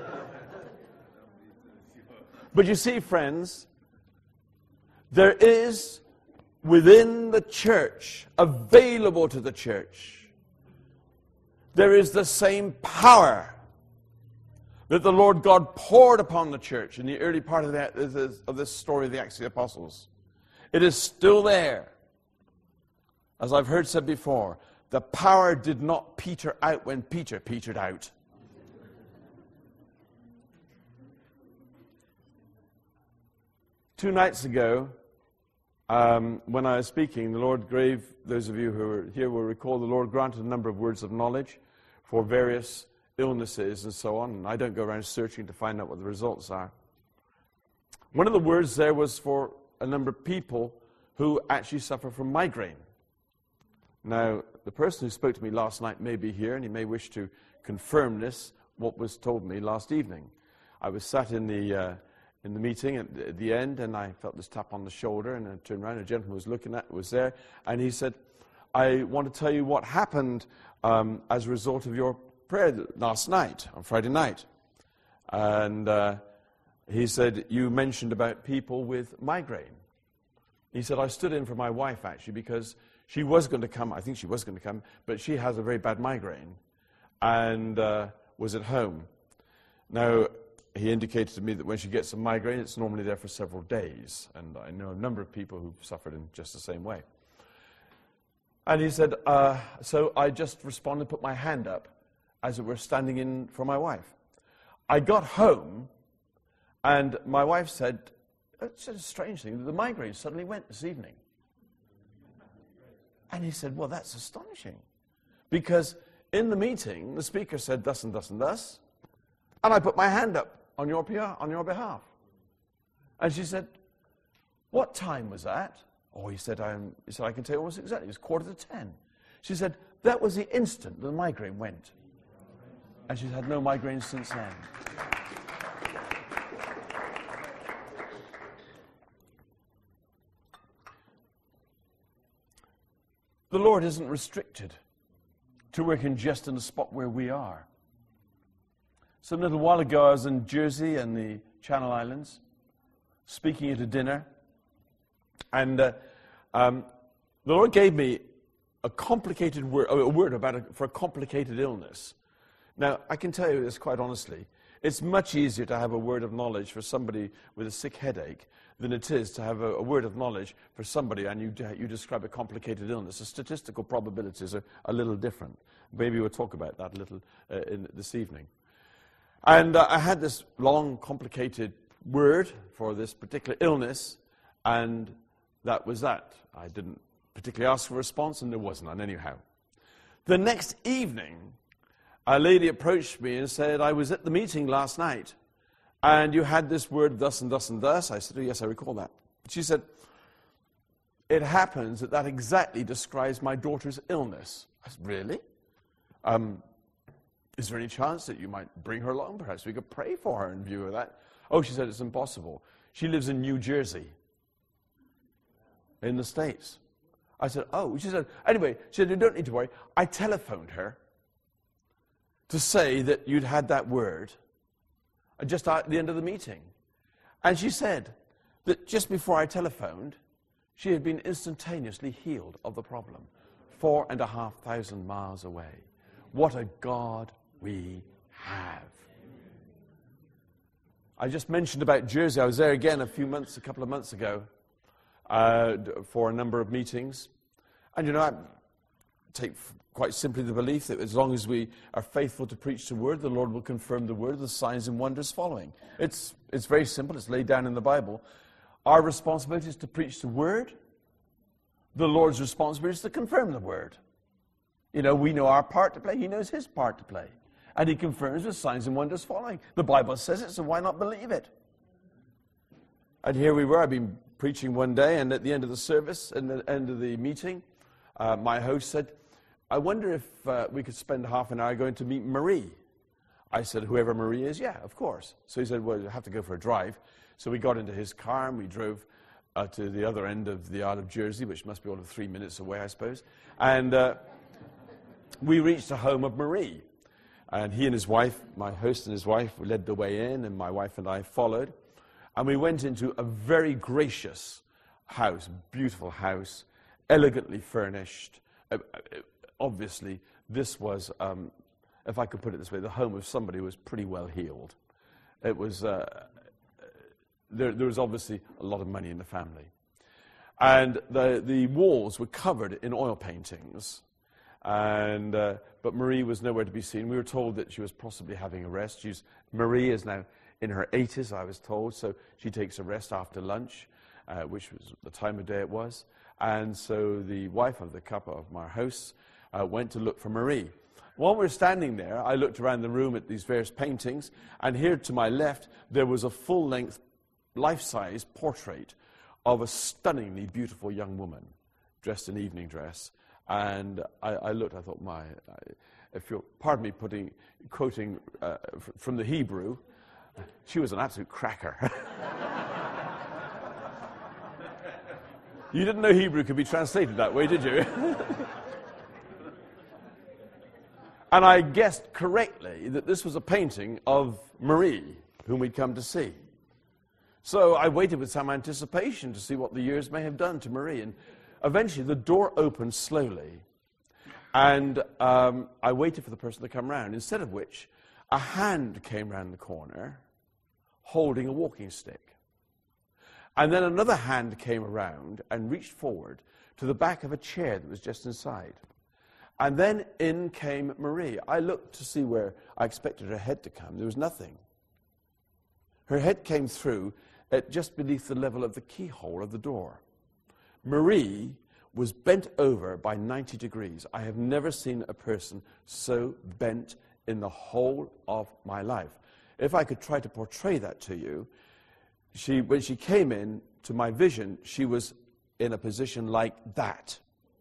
But you see, friends, there is within the church, available to the church, there is the same power that the Lord God poured upon the church in the early part of, the, of this story of the Acts of the Apostles. It is still there. As I've heard said before, the power did not peter out when Peter petered out. Two nights ago, um, when I was speaking, the Lord gave, those of you who are here will recall, the Lord granted a number of words of knowledge for various illnesses and so on. And I don't go around searching to find out what the results are. One of the words there was for a number of people who actually suffer from migraine. Now, the person who spoke to me last night may be here, and he may wish to confirm this, what was told me last evening. I was sat in the uh, in the meeting at the, at the end, and I felt this tap on the shoulder, and I turned around, and a gentleman was looking at was there, and he said, I want to tell you what happened um, as a result of your prayer last night, on Friday night. And uh, he said, you mentioned about people with migraine. He said, I stood in for my wife, actually, because she was going to come, I think she was going to come, but she has a very bad migraine and uh, was at home. Now, he indicated to me that when she gets a migraine, it's normally there for several days. And I know a number of people who've suffered in just the same way. And he said, uh, so I just responded, put my hand up, as it were, standing in for my wife. I got home, and my wife said, it's a strange thing, the migraine suddenly went this evening. And he said, well, that's astonishing. Because in the meeting, the speaker said thus and thus and thus, and I put my hand up on your, on your behalf. And she said, what time was that? Oh, he said, I'm, he said, I can tell you almost exactly. It was quarter to ten. She said, that was the instant the migraine went. And she's had no migraines since then. The Lord isn't restricted to working just in the spot where we are. Some little while ago, I was in Jersey and the Channel Islands, speaking at a dinner, and uh, um, the Lord gave me a complicated word, a word about a, for a complicated illness. Now, I can tell you this quite honestly. It's much easier to have a word of knowledge for somebody with a sick headache than it is to have a, a word of knowledge for somebody and you, you describe a complicated illness. The statistical probabilities are a little different. Maybe we'll talk about that a little uh, in, this evening. And uh, I had this long, complicated word for this particular illness, and that was that. I didn't particularly ask for a response, and there was none anyhow. The next evening, a lady approached me and said, I was at the meeting last night, and you had this word thus and thus and thus. I said, oh, yes, I recall that. She said, it happens that that exactly describes my daughter's illness. I said, really? Um, is there any chance that you might bring her along? Perhaps we could pray for her in view of that. Oh, she said, it's impossible. She lives in New Jersey, in the States. I said, oh. She said, anyway, she said, you don't need to worry. I telephoned her to say that you'd had that word just at the end of the meeting. And she said that just before I telephoned, she had been instantaneously healed of the problem, four and a half thousand miles away. What a God we have. I just mentioned about Jersey. I was there again a few months, a couple of months ago, uh, for a number of meetings. And, you know, I take quite simply the belief that as long as we are faithful to preach the word, the Lord will confirm the word, the signs and wonders following. It's, it's very simple. It's laid down in the Bible. Our responsibility is to preach the word. The Lord's responsibility is to confirm the word. You know, we know our part to play. He knows his part to play. And he confirms with signs and wonders following. The Bible says it, so why not believe it? And here we were. I've been preaching one day, and at the end of the service, and the end of the meeting, uh, my host said, I wonder if uh, we could spend half an hour going to meet Marie. I said, whoever Marie is, yeah, of course. So he said, well, you have to go for a drive. So we got into his car, and we drove uh, to the other end of the Isle of Jersey, which must be all of three minutes away, I suppose. And uh, we reached the home of Marie. And he and his wife, my host and his wife, led the way in, and my wife and I followed. And we went into a very gracious house, beautiful house, elegantly furnished. Uh, obviously, this was, um, if I could put it this way, the home of somebody who was pretty well heeled. It was, uh, there, there was obviously a lot of money in the family. And the, the walls were covered in oil paintings. And uh, but Marie was nowhere to be seen. We were told that she was possibly having a rest. She's, Marie is now in her eighties, I was told, so she takes a rest after lunch, uh, which was the time of day it was. And so the wife of the couple of my hosts uh, went to look for Marie. While we were standing there, I looked around the room at these various paintings, and here to my left, there was a full-length, life-size portrait of a stunningly beautiful young woman dressed in evening dress. And I, I looked, I thought, my, I, if you'll pardon me putting, quoting uh, f- from the Hebrew, she was an absolute cracker. You didn't know Hebrew could be translated that way, did you? And I guessed correctly that this was a painting of Marie, whom we'd come to see. So I waited with some anticipation to see what the years may have done to Marie. And eventually the door opened slowly, and um, I waited for the person to come round, instead of which a hand came round the corner holding a walking stick. And then another hand came around and reached forward to the back of a chair that was just inside. And then in came Marie. I looked to see where I expected her head to come. There was nothing. Her head came through at just beneath the level of the keyhole of the door. Marie was bent over by ninety degrees. I have never seen a person so bent in the whole of my life. If I could try to portray that to you, she, when she came in to my vision, she was in a position like that.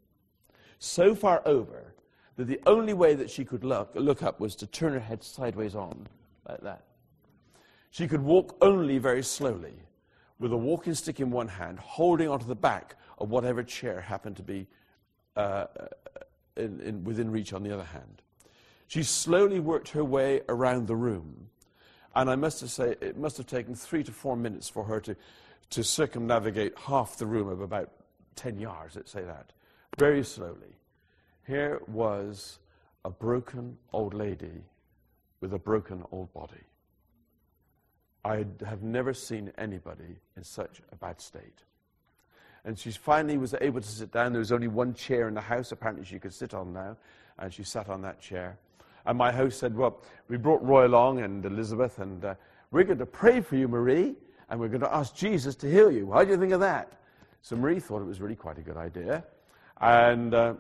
So far over that the only way that she could look, look up was to turn her head sideways on, like that. She could walk only very slowly, with a walking stick in one hand, holding onto the back of whatever chair happened to be uh, in, in, within reach on the other hand. She slowly worked her way around the room, and I must have say it must have taken three to four minutes for her to, to circumnavigate half the room of about ten yards, let's say that, very slowly. Here was a broken old lady with a broken old body. I have never seen anybody in such a bad state. And she finally was able to sit down. There was only one chair in the house, apparently she could sit on now, and she sat on that chair. And my host said, well, we brought Roy along and Elizabeth, and uh, we're going to pray for you, Marie, and we're going to ask Jesus to heal you. How do you think of that? So Marie thought it was really quite a good idea. And uh,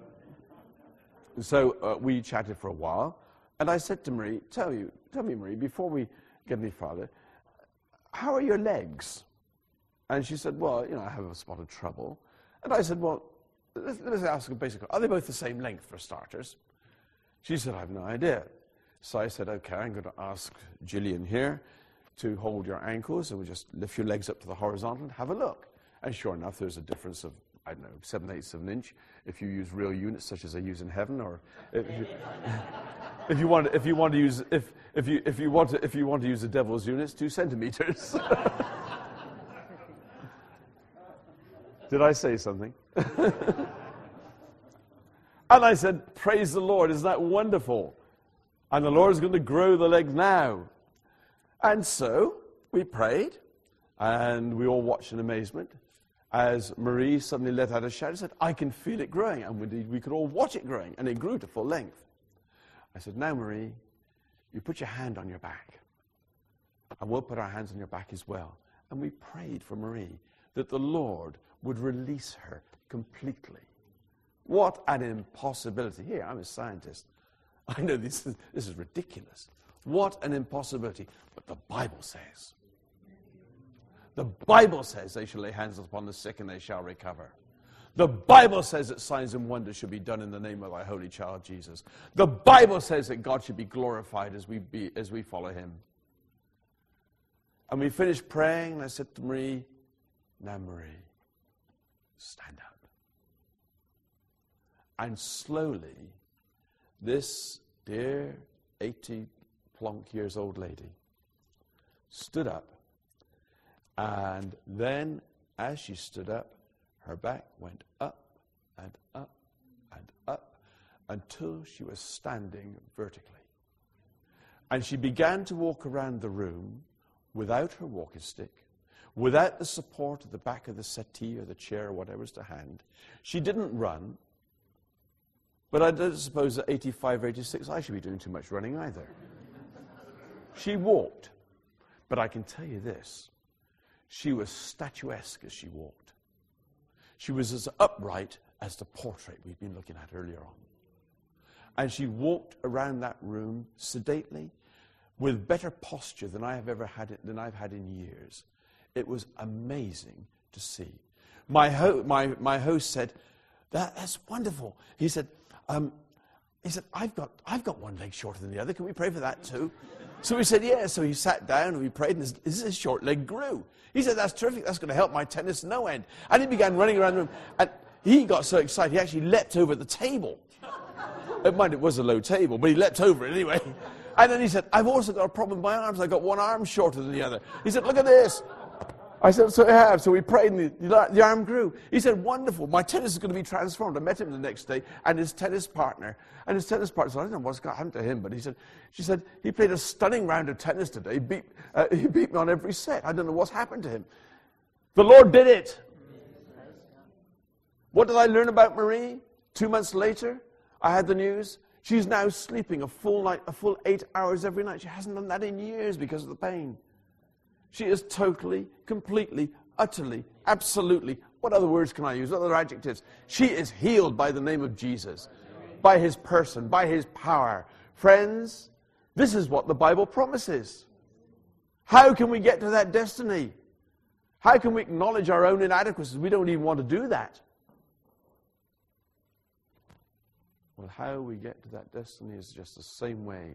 so uh, we chatted for a while, and I said to Marie, tell you, tell me, Marie, before we get any farther, how are your legs? And she said, well, you know, I have a spot of trouble. And I said, well, let's, let's ask a basic, are they both the same length for starters? She said, I have no idea. So I said, okay, I'm going to ask Gillian here to hold your ankles, and we'll just lift your legs up to the horizontal and have a look. And sure enough, there's a difference of, I don't know, seven-eighths of an inch if you use real units such as I use in heaven, or if you, if you want, if you want to use, if if you if you want to if you want to use the devil's units, two centimeters. Did I say something? And I said, praise the Lord, isn't that wonderful? And the Lord is going to grow the legs now. And so we prayed, and we all watched in amazement as Marie suddenly let out a shout and said, I can feel it growing. And indeed, we could all watch it growing, and it grew to full length. I said, now, Marie, you put your hand on your back, and we'll put our hands on your back as well. And we prayed for Marie that the Lord would release her completely. What an impossibility. Here, I'm a scientist. I know this is, this is ridiculous. What an impossibility. But the Bible says, the Bible says they shall lay hands upon the sick and they shall recover. The Bible says that signs and wonders should be done in the name of thy holy child Jesus. The Bible says that God should be glorified as we be, as we follow him. And we finished praying, and I said to Marie, now Marie, stand up. And slowly, this dear eighty plonk years old lady stood up, and then as she stood up, her back went up and up and up until she was standing vertically. And she began to walk around the room without her walking stick, without the support of the back of the settee or the chair or whatever was to hand. She didn't run, but I don't suppose at eighty-five, eighty-six I should be doing too much running either. She walked, but I can tell you this, she was statuesque as she walked. She was as upright as the portrait we'd been looking at earlier on. And she walked around that room sedately, with better posture than I have ever had it, than I've had in years. It was amazing to see. My ho- my my host said, that, "That's wonderful." He said, um, "He said I've got I've got one leg shorter than the other. Can we pray for that too?" So we said, "Yeah." So he sat down and we prayed, and his, his short leg grew. He said, "That's terrific. That's going to help my tennis no end." And he began running around the room, and he got so excited he actually leapt over the table. It mind it was a low table, but he leapt over it anyway. And then he said, "I've also got a problem with my arms. I've got one arm shorter than the other." He said, "Look at this." I said, "So I have." So we prayed, and the, the arm grew. He said, "Wonderful. My tennis is going to be transformed." I met him the next day, and his tennis partner. And his tennis partner said, "I don't know what's happened to him," but he said, she said, "He played a stunning round of tennis today. He beat, uh, he beat me on every set. I don't know what's happened to him." The Lord did it. What did I learn about Marie? Two months later, I had the news. She's now sleeping a full night, a full eight hours every night. She hasn't done that in years because of the pain. She is totally, completely, utterly, absolutely, what other words can I use? What other adjectives? She is healed by the name of Jesus, by his person, by his power. Friends, this is what the Bible promises. How can we get to that destiny? How can we acknowledge our own inadequacies? We don't even want to do that. Well, how we get to that destiny is just the same way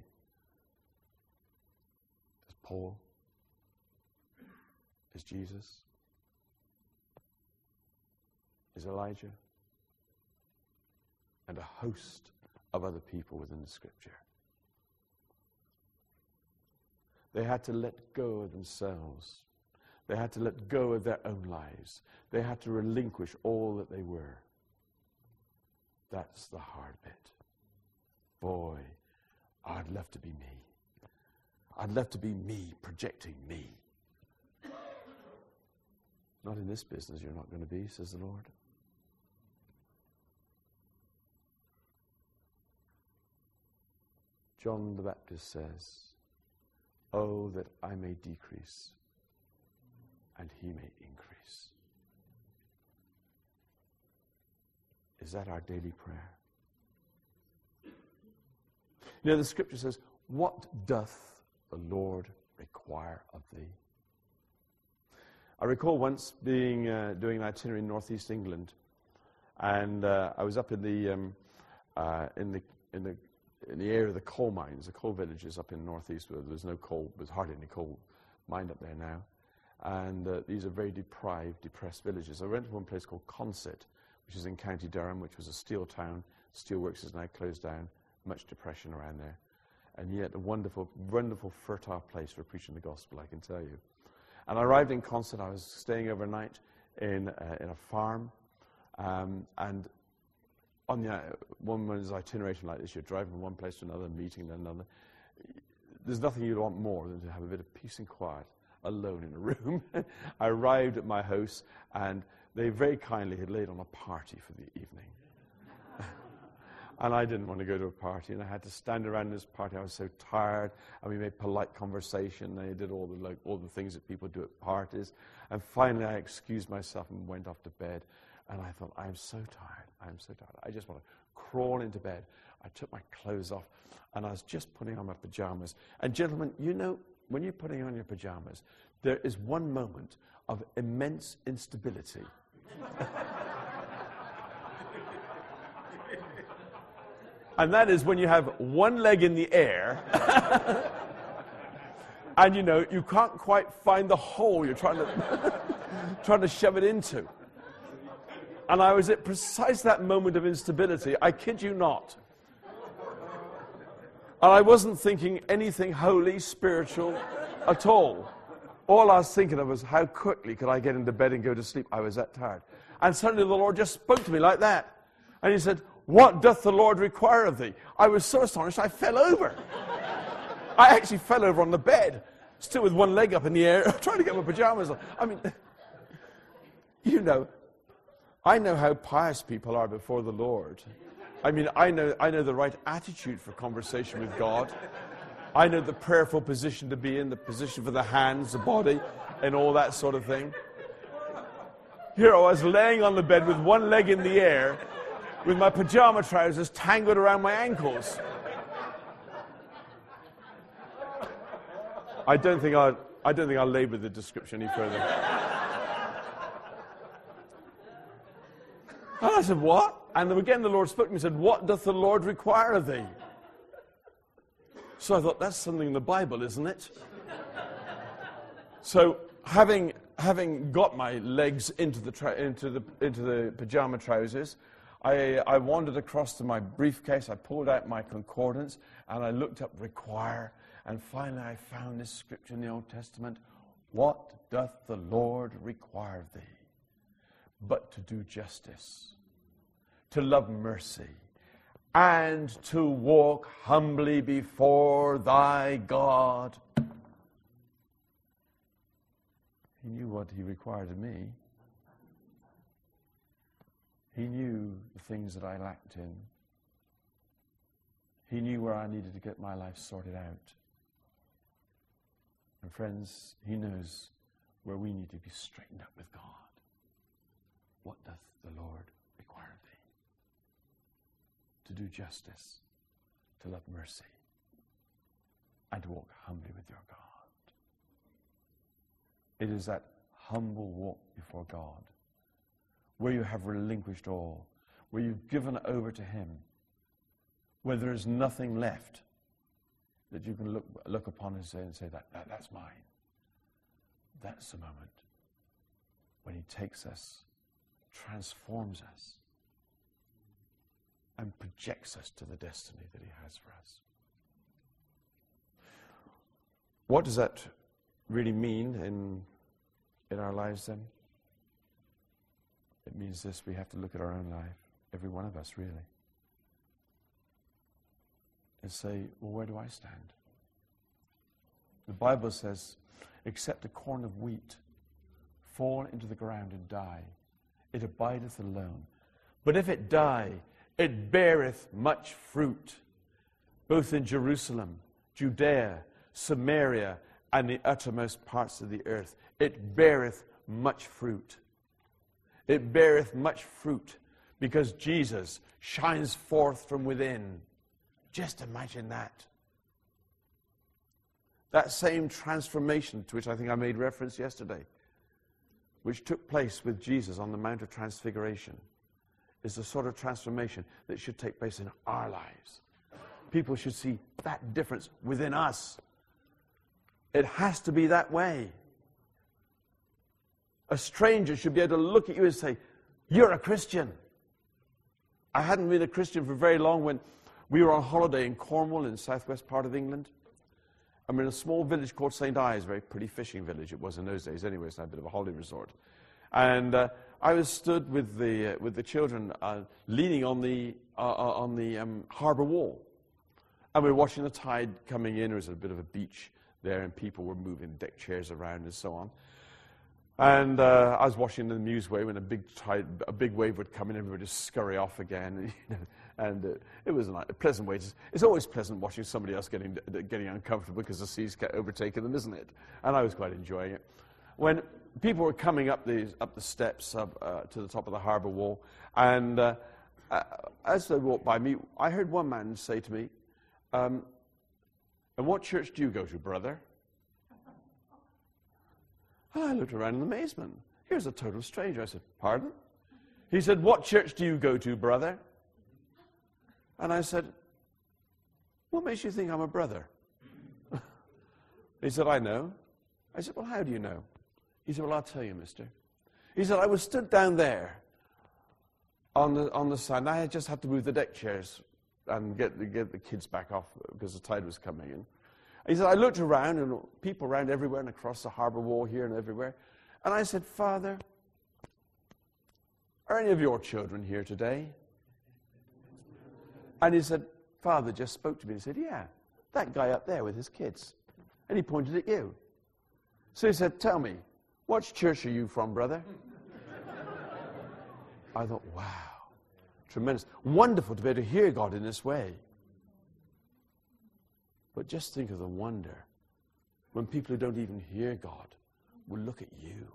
as Paul, as Jesus, as Elijah, and a host of other people within the Scripture. They had to let go of themselves. They had to let go of their own lives. They had to relinquish all that they were. That's the hard bit. Boy, I'd love to be me. I'd love to be me, projecting me. Not in this business you're not going to be, says the Lord. John the Baptist says, "Oh, that I may decrease, and he may increase." Is that our daily prayer? You know, the Scripture says, "What doth the Lord require of thee?" I recall once being uh, doing an itinerary in northeast England, and uh, I was up in the um, uh, in the in the in the area of the coal mines, the coal villages up in northeast, where there's no coal, there's hardly any coal mined up there now, and uh, these are very deprived, depressed villages. I went to one place called Consett, which is in County Durham, which was a steel town. Steelworks is now closed down. Much depression around there, and yet a wonderful, wonderful, fertile place for preaching the gospel, I can tell you. And I arrived in Consett. I was staying overnight in uh, in a farm, um, and on the uh, one one's itinerary like this, you're driving from one place to another, meeting then another. There's nothing you'd want more than to have a bit of peace and quiet, alone in a room. I arrived at my house, and they very kindly had laid on a party for the evening. And I didn't want to go to a party, and I had to stand around this party. I was so tired, and we made polite conversation. They did all the like, all the things that people do at parties. And finally, I excused myself and went off to bed. And I thought, I'm so tired. I'm so tired. I just want to crawl into bed. I took my clothes off, and I was just putting on my pajamas. And gentlemen, you know, when you're putting on your pajamas, there is one moment of immense instability. And that is when you have one leg in the air, and you know, you can't quite find the hole you're trying to trying to shove it into. And I was at precise that moment of instability. I kid you not. And I wasn't thinking anything holy, spiritual at all. All I was thinking of was how quickly could I get into bed and go to sleep. I was that tired. And suddenly the Lord just spoke to me like that. And he said, "What doth the Lord require of thee?" I was so astonished I fell over. I actually fell over on the bed, still with one leg up in the air, trying to get my pajamas on. I mean, you know, I know how pious people are before the Lord. I mean, I know, I know the right attitude for conversation with God. I know the prayerful position to be in, the position for the hands, the body, and all that sort of thing. Here I was laying on the bed with one leg in the air, with my pajama trousers tangled around my ankles. I don't think I'll, I don't think I'll labor the description any further. And I said, "What?" And then again the Lord spoke to me and said, "What doth the Lord require of thee?" So I thought, that's something in the Bible, isn't it? So having having got my legs into the tra- into the into the pajama trousers, I I wandered across to my briefcase. I pulled out my concordance and I looked up "require." And finally I found this scripture in the Old Testament. "What doth the Lord require of thee? But to do justice, to love mercy, and to walk humbly before thy God." He knew what he required of me. He knew the things that I lacked in. He knew where I needed to get my life sorted out. And friends, he knows where we need to be straightened up with God. What doth the Lord require of thee? To do justice, to love mercy, and to walk humbly with your God. It is that humble walk before God, where you have relinquished all, where you've given over to him, where there is nothing left that you can look, look upon and say, and say that, that that's mine. That's the moment when he takes us, transforms us, and projects us to the destiny that he has for us. What does that really mean in, in our lives then? It means this: we have to look at our own life, every one of us really, and say, well, where do I stand? The Bible says, "Except a corn of wheat fall into the ground and die, it abideth alone. But if it die, it beareth much fruit, both in Jerusalem, Judea, Samaria, and the uttermost parts of the earth." It beareth much fruit. It beareth much fruit because Jesus shines forth from within. Just imagine that. That same transformation to which I think I made reference yesterday, which took place with Jesus on the Mount of Transfiguration, is the sort of transformation that should take place in our lives. People should see that difference within us. It has to be that way. A stranger should be able to look at you and say, "You're a Christian." I hadn't been a Christian for very long when we were on holiday in Cornwall in the southwest part of England. I'm in a small village called Saint Ives, a very pretty fishing village. It was in those days anyway, it's now a bit of a holiday resort. And uh, I was stood with the uh, with the children uh, leaning on the uh, on the um, harbour wall, and we were watching the tide coming in. There was a bit of a beach there, and people were moving deck chairs around and so on. And uh, I was watching the Museway when a big tide, a big wave would come in, everybody would just scurry off again. You know, and uh, it was a, nice, a pleasant way. To, it's always pleasant watching somebody else getting getting uncomfortable because the seas kept overtaking them, isn't it? And I was quite enjoying it. When people were coming up the up the steps up uh, to the top of the harbour wall, and uh, uh, as they walked by me, I heard one man say to me, um, "And what church do you go to, brother?" And I looked around in amazement. Here's a total stranger. I said, "Pardon?" He said, "What church do you go to, brother?" And I said, "What makes you think I'm a brother?" He said, "I know." I said, "Well, how do you know?" He said, "Well, I'll tell you, mister." He said, "I was stood down there on the on the side. And I just had to move the deck chairs and get the, get the kids back off because the tide was coming in. And he said, I looked around, and people around everywhere and across the harbour wall here and everywhere. And I said, Father, are any of your children here today? And he said, Father just spoke to me and said, yeah, that guy up there with his kids. And he pointed at you. So he said, tell me, what church are you from, brother? I thought, wow, tremendous. Wonderful to be able to hear God in this way. But just think of the wonder when people who don't even hear God will look at you.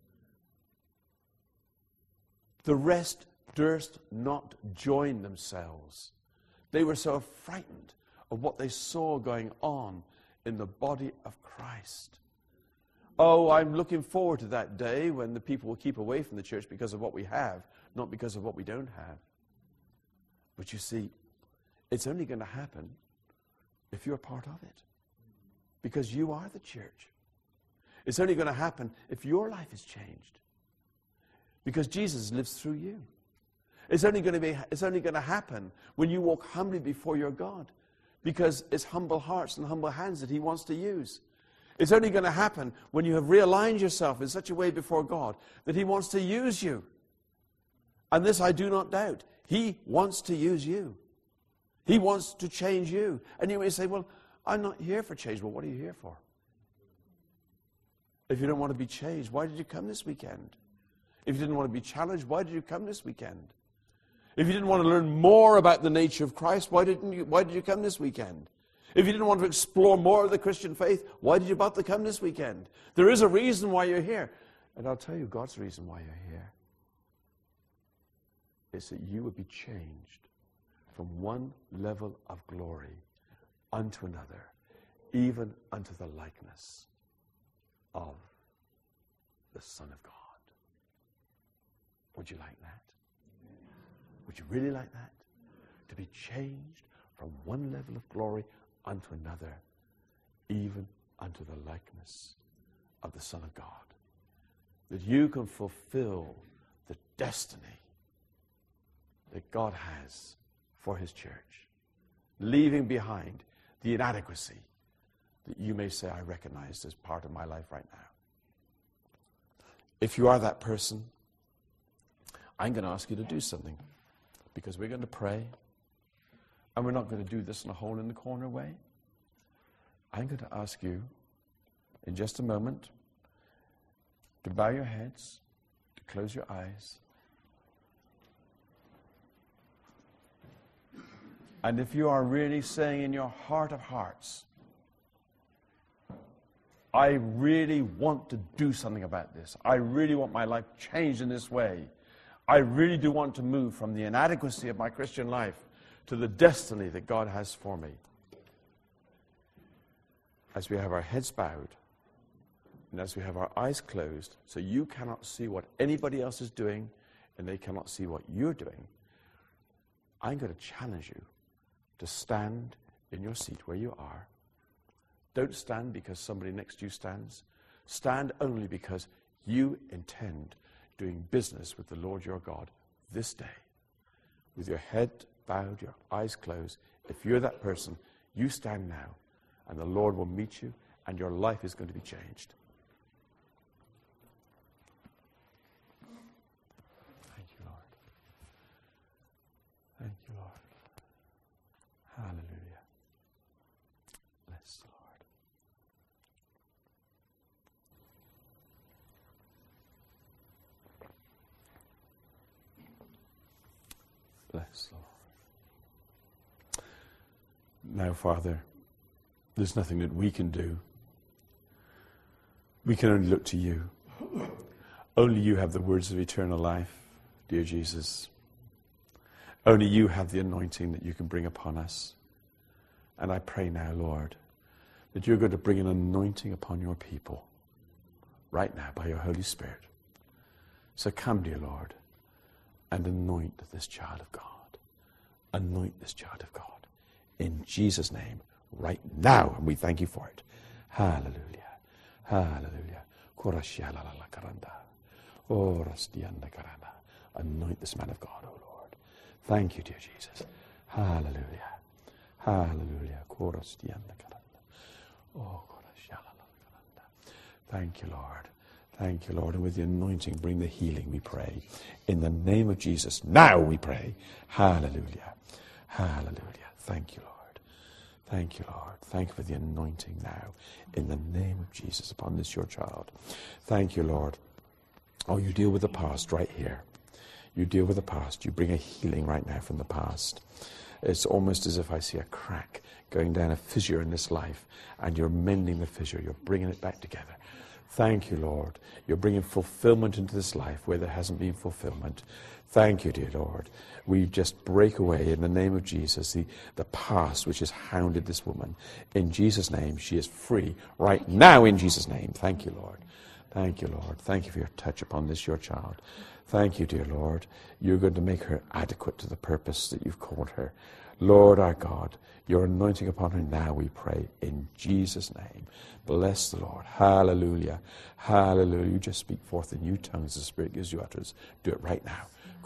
The rest durst not join themselves. They were so frightened of what they saw going on in the body of Christ. Oh, I'm looking forward to that day when the people will keep away from the church because of what we have, not because of what we don't have. But you see, it's only going to happen if you're part of it. Because you are the church. It's only going to happen if your life is changed. Because Jesus lives through you. It's only going to be, it's only going to happen when you walk humbly before your God. Because it's humble hearts and humble hands that he wants to use. It's only going to happen when you have realigned yourself in such a way before God that he wants to use you. And this I do not doubt. He wants to use you. He wants to change you. And you may say, well, I'm not here for change. Well, what are you here for? If you don't want to be changed, why did you come this weekend? If you didn't want to be challenged, why did you come this weekend? If you didn't want to learn more about the nature of Christ, why didn't you, why did you come this weekend? If you didn't want to explore more of the Christian faith, why did you about to come this weekend? There is a reason why you're here. And I'll tell you God's reason why you're here. It's that you would be changed from one level of glory unto another, even unto the likeness of the Son of God. Would you like that? Would you really like that? To be changed from one level of glory unto another, even unto the likeness of the Son of God. That you can fulfill the destiny that God has for his church, leaving behind the inadequacy that you may say I recognize as part of my life right now. If you are that person, I'm going to ask you to do something, because we're going to pray, and we're not going to do this in a hole in the corner way. I'm going to ask you in just a moment to bow your heads, to close your eyes. And if you are really saying in your heart of hearts, I really want to do something about this. I really want my life changed in this way. I really do want to move from the inadequacy of my Christian life to the destiny that God has for me. As we have our heads bowed, and as we have our eyes closed, so you cannot see what anybody else is doing, and they cannot see what you're doing, I'm going to challenge you to stand in your seat where you are. Don't stand because somebody next to you stands. Stand only because you intend doing business with the Lord your God this day. With your head bowed, your eyes closed. If you're that person, you stand now, and the Lord will meet you, and your life is going to be changed. Thank you, Lord. Thank you, Lord. Hallelujah. Bless the Lord. Bless the Lord. Now, Father, there's nothing that we can do. We can only look to you. Only you have the words of eternal life, dear Jesus. Only you have the anointing that you can bring upon us. And I pray now, Lord, that you're going to bring an anointing upon your people right now by your Holy Spirit. So come, dear Lord, and anoint this child of God. Anoint this child of God. In Jesus' name, right now, and we thank you for it. Hallelujah. Hallelujah. Anoint this man of God, O Lord. Thank you, dear Jesus. Hallelujah. Hallelujah. Oh, thank you, Lord. Thank you, Lord. And with the anointing, bring the healing, we pray. In the name of Jesus, now we pray. Hallelujah. Hallelujah. Thank you, Lord. Thank you, Lord. Thank you for the anointing now. In the name of Jesus upon this your child. Thank you, Lord. Oh, you deal with the past right here. You deal with the past. You bring a healing right now from the past. It's almost as if I see a crack going down, a fissure in this life, and you're mending the fissure. You're bringing it back together. Thank you, Lord. You're bringing fulfillment into this life where there hasn't been fulfillment. Thank you, dear Lord. We just break away in the name of Jesus, the, the past which has hounded this woman. In Jesus' name, she is free right now in Jesus' name. Thank you, Lord. Thank you, Lord. Thank you for your touch upon this, your child. Thank you, dear Lord. You're going to make her adequate to the purpose that you've called her. Lord our God, your anointing upon her now, we pray, in Jesus' name. Bless the Lord. Hallelujah. Hallelujah. You just speak forth in new tongues. The Spirit gives you utterance. Do it right now.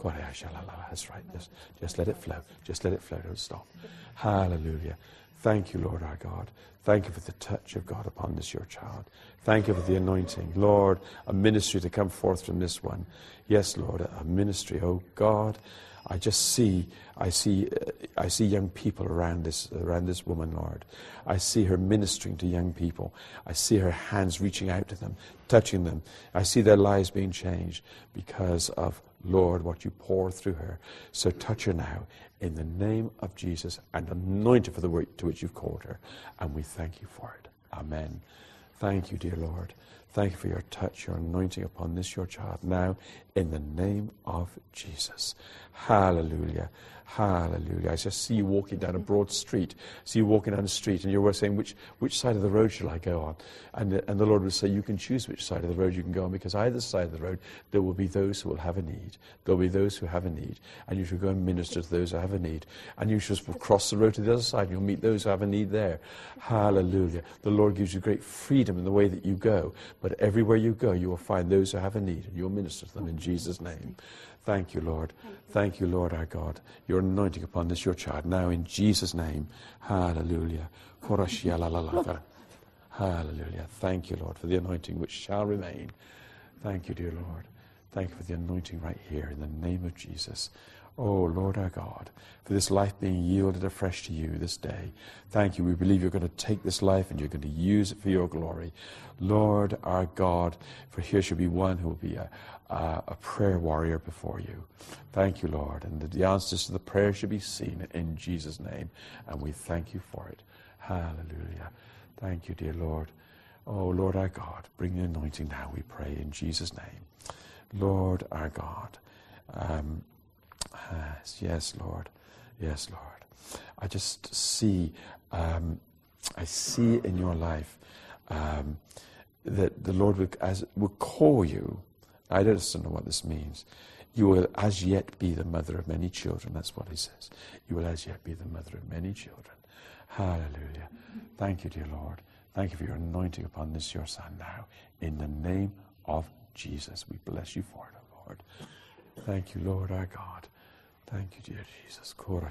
That's right. Just, just let it flow. Just let it flow. Don't stop. Hallelujah. Thank you, Lord our God. Thank you for the touch of God upon this, your child. Thank you for the anointing. Lord, a ministry to come forth from this one. Yes, Lord, a ministry. Oh, God, I just see, I see, uh, I see young people around this, around this woman, Lord. I see her ministering to young people. I see her hands reaching out to them, touching them. I see their lives being changed because of, Lord, what you pour through her. So touch her now in the name of Jesus and anoint her for the work to which you've called her. And we thank you for it. Amen. Thank you, dear Lord. Thank you for your touch, your anointing upon this, your child, now, in the name of Jesus. Hallelujah. Hallelujah. I just see you walking down a broad street. See you walking down the street, and you're saying, which which side of the road shall I go on? And, and the Lord would say, you can choose which side of the road you can go on, because either side of the road, there will be those who will have a need. There will be those who have a need. And you should go and minister to those who have a need. And you should cross the road to the other side, and you'll meet those who have a need there. Hallelujah. The Lord gives you great freedom in the way that you go. But everywhere you go, you will find those who have a need, and you'll minister to them in Jesus' name. Thank you, Lord. Thank you, Lord our God. Your anointing upon this, your child, now in Jesus' name. Hallelujah. Hallelujah. Thank you, Lord, for the anointing which shall remain. Thank you, dear Lord. Thank you for the anointing right here in the name of Jesus. Oh, Lord our God, for this life being yielded afresh to you this day. Thank you. We believe you're going to take this life and you're going to use it for your glory. Lord our God, for here should be one who will be a, a, a prayer warrior before you. Thank you, Lord. And the answers to the prayer should be seen in Jesus' name. And we thank you for it. Hallelujah. Thank you, dear Lord. Oh, Lord our God, bring the anointing now, we pray, in Jesus' name. Lord our God. Um, Yes, yes, Lord. Yes, Lord. I just see, um, I see in your life um, that the Lord will, as, will call you. I don't know what this means. You will as yet be the mother of many children. That's what he says. You will as yet be the mother of many children. Hallelujah. Thank you, dear Lord. Thank you for your anointing upon this, your son, now. In the name of Jesus, we bless you for it, O Lord. Thank you, Lord, our God. Thank you, dear Jesus.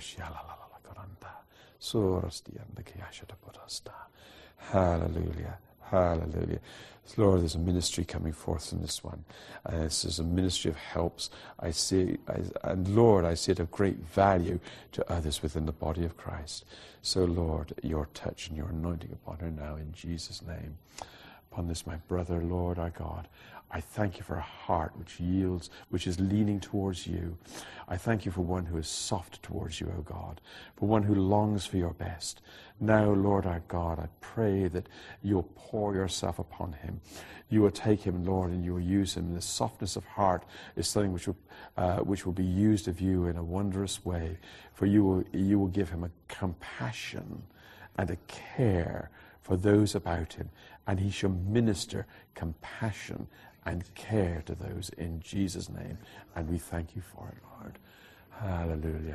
Hallelujah. Hallelujah. Lord, there's a ministry coming forth from this one. Uh, this is a ministry of helps. I see, I, and Lord, I see it of great value to others within the body of Christ. So, Lord, your touch and your anointing upon her now in Jesus' name. Upon this, my brother, Lord, our God, I thank you for a heart which yields, which is leaning towards you. I thank you for one who is soft towards you, O God, for one who longs for your best. Now, Lord our God, I pray that you'll pour yourself upon him. You will take him, Lord, and you will use him. The softness of heart is something which will, uh, which will be used of you in a wondrous way, for you will, you will give him a compassion and a care for those about him, and he shall minister compassion and care to those in Jesus' name. And we thank you for it, Lord. Hallelujah.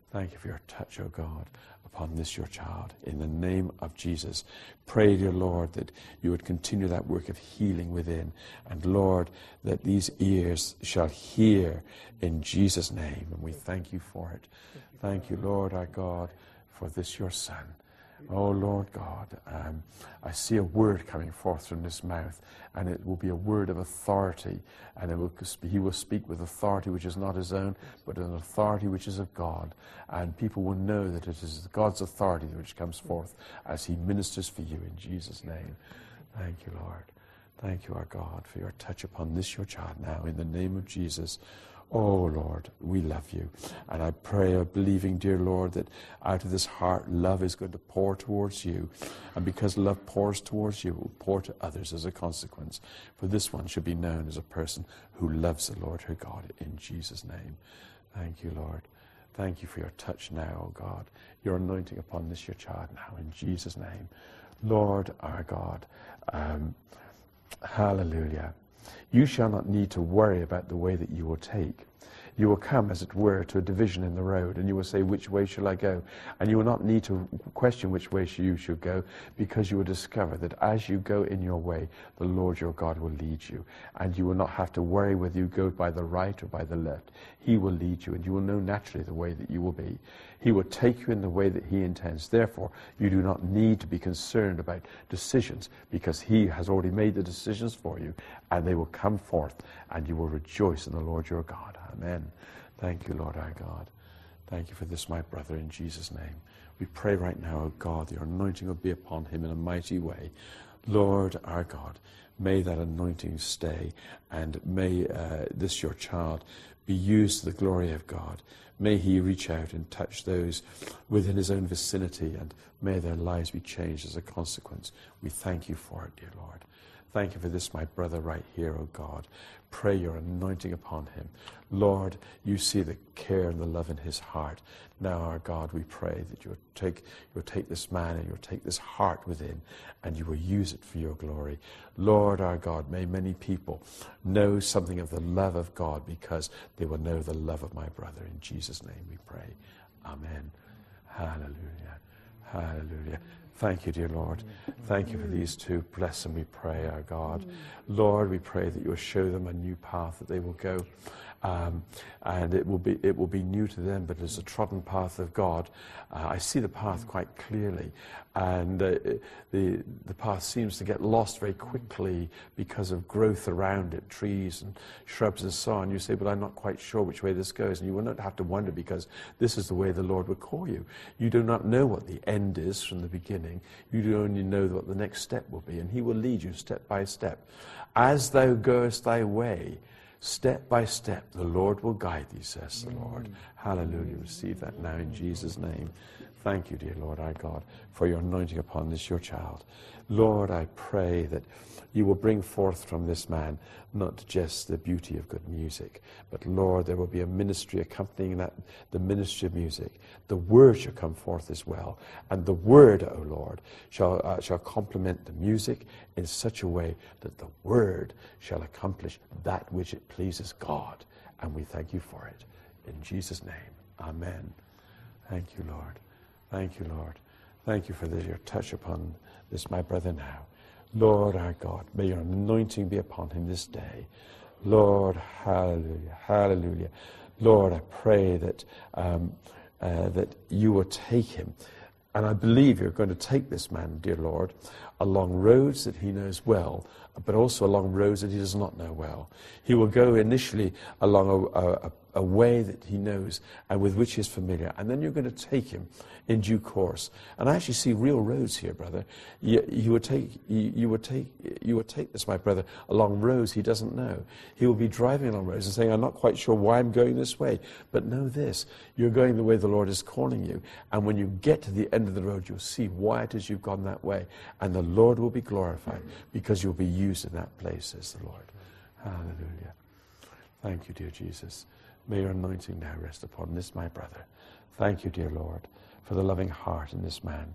Thank you for your touch, O God, upon this your child. In the name of Jesus, pray, dear Lord, that you would continue that work of healing within. And Lord, that these ears shall hear in Jesus' name. And we thank you for it. Thank you, Lord, our God, for this your Son. Oh, Lord God, um, I see a word coming forth from this mouth, and it will be a word of authority, and it will, he will speak with authority which is not his own, but an authority which is of God, and people will know that it is God's authority which comes forth as he ministers for you in Jesus' name. Thank you, Lord. Thank you, our God, for your touch upon this your child now, in the name of Jesus. Oh, Lord, we love you. And I pray, believing, dear Lord, that out of this heart, love is going to pour towards you. And because love pours towards you, it will pour to others as a consequence. For this one should be known as a person who loves the Lord her God, in Jesus' name. Thank you, Lord. Thank you for your touch now, oh God. Your anointing upon this your child now, in Jesus' name. Lord, our God, um, hallelujah. You shall not need to worry about the way that you will take. You will come, as it were, to a division in the road, and you will say, which way shall I go? And you will not need to question which way you should go, because you will discover that as you go in your way, the Lord your God will lead you. And you will not have to worry whether you go by the right or by the left. He will lead you, and you will know naturally the way that you will be. He will take you in the way that he intends. Therefore, you do not need to be concerned about decisions, because he has already made the decisions for you, and they will come forth, and you will rejoice in the Lord your God. Amen. Thank you, Lord our God. Thank you for this, my brother, in Jesus' name. We pray right now, O God, your anointing will be upon him in a mighty way. Lord our God, may that anointing stay, and may uh, this your child be used to the glory of God. May he reach out and touch those within his own vicinity, and may their lives be changed as a consequence. We thank you for it, dear Lord. Thank you for this, my brother, right here, O God. Pray your anointing upon him. Lord, you see the care and the love in his heart. Now, our God, we pray that you will take, you will take this man and you will take this heart within, and you will use it for your glory. Lord, our God, may many people know something of the love of God, because they will know the love of my brother. In Jesus' name we pray. Amen. Hallelujah. Hallelujah. Thank you, dear Lord. Thank you for these two. Bless them, we pray, our God. Lord, we pray that you will show them a new path that they will go. Um, and it will be it will be new to them, but it's a trodden path of God. Uh, I see the path quite clearly, and uh, the the path seems to get lost very quickly because of growth around it, trees and shrubs and so on. You say, but I'm not quite sure which way this goes, and you will not have to wonder, because this is the way the Lord would call you. You do not know what the end is from the beginning. You do only know what the next step will be, and he will lead you step by step. As thou goest thy way, step by step, the Lord will guide thee, says the Lord. Hallelujah. Receive that now in Jesus' name. Thank you, dear Lord, our God, for your anointing upon this, your child. Lord, I pray that you will bring forth from this man not just the beauty of good music, but, Lord, there will be a ministry accompanying that, the ministry of music. The word shall come forth as well, and the word, O Lord, shall uh, shall complement the music in such a way that the word shall accomplish that which it pleases God, and we thank you for it. In Jesus' name, amen. Thank you, Lord. Thank you, Lord. Thank you for this, your touch upon this, my brother, now. Lord our God, may your anointing be upon him this day. Lord, hallelujah, hallelujah. Lord, I pray that um, uh, that you will take him. And I believe you're going to take this man, dear Lord, along roads that he knows well, but also along roads that he does not know well. He will go initially along a, a, a way that he knows and with which he is familiar. And then you're going to take him in due course. And I actually see real roads here, brother. You, you would take, you, you would take, you would take this, my brother, along roads he doesn't know. He will be driving along roads and saying, I'm not quite sure why I'm going this way. But know this, you're going the way the Lord is calling you. And when you get to the end of the road, you'll see why it is you've gone that way. And the Lord will be glorified because you'll be used in that place, says the Lord. Hallelujah. Thank you, dear Jesus. May your anointing now rest upon this, my brother. Thank you, dear Lord, for the loving heart in this man.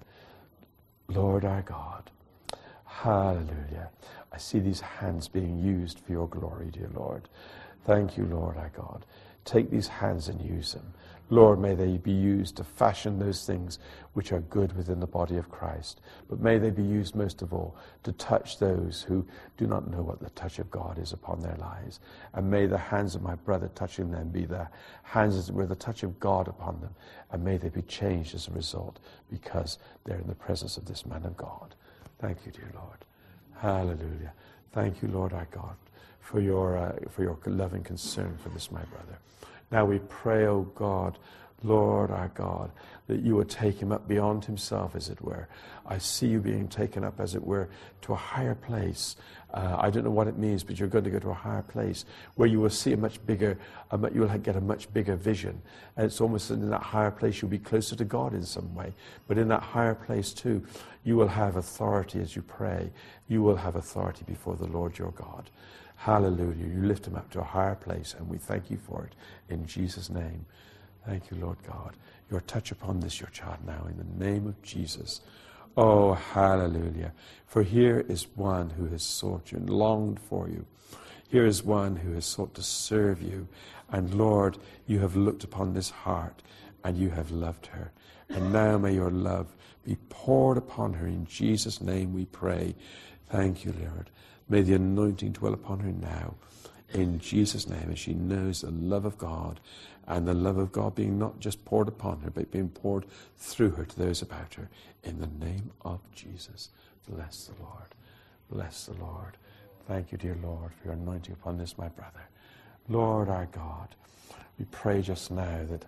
Lord our God, hallelujah. I see these hands being used for your glory, dear Lord. Thank you, Lord our God. Take these hands and use them. Lord, may they be used to fashion those things which are good within the body of Christ. But may they be used most of all to touch those who do not know what the touch of God is upon their lives. And may the hands of my brother touching them be the hands, as it were, the touch of God upon them. And may they be changed as a result, because they're in the presence of this man of God. Thank you, dear Lord. Hallelujah. Thank you, Lord our God, for your, uh, for your loving concern for this, my brother. Now we pray, O God, Lord our God, that you would take him up beyond himself, as it were. I see you being taken up, as it were, to a higher place. Uh, I don't know what it means, but you're going to go to a higher place where you will see a much bigger, a, you will get a much bigger vision. And it's almost in that higher place you'll be closer to God in some way. But in that higher place too, you will have authority as you pray. You will have authority before the Lord your God. Hallelujah. You lift him up to a higher place, and we thank you for it in Jesus' name. Thank you, Lord God. Your touch upon this, your child, now, in the name of Jesus. Oh, hallelujah. For here is one who has sought you and longed for you. Here is one who has sought to serve you. And Lord, you have looked upon this heart, and you have loved her. And now may your love be poured upon her. In Jesus' name we pray. Thank you, Lord. May the anointing dwell upon her now, in Jesus' name, as she knows the love of God, and the love of God being not just poured upon her, but being poured through her to those about her. In the name of Jesus, bless the Lord. Bless the Lord. Thank you, dear Lord, for your anointing upon this, my brother. Lord our God, we pray just now that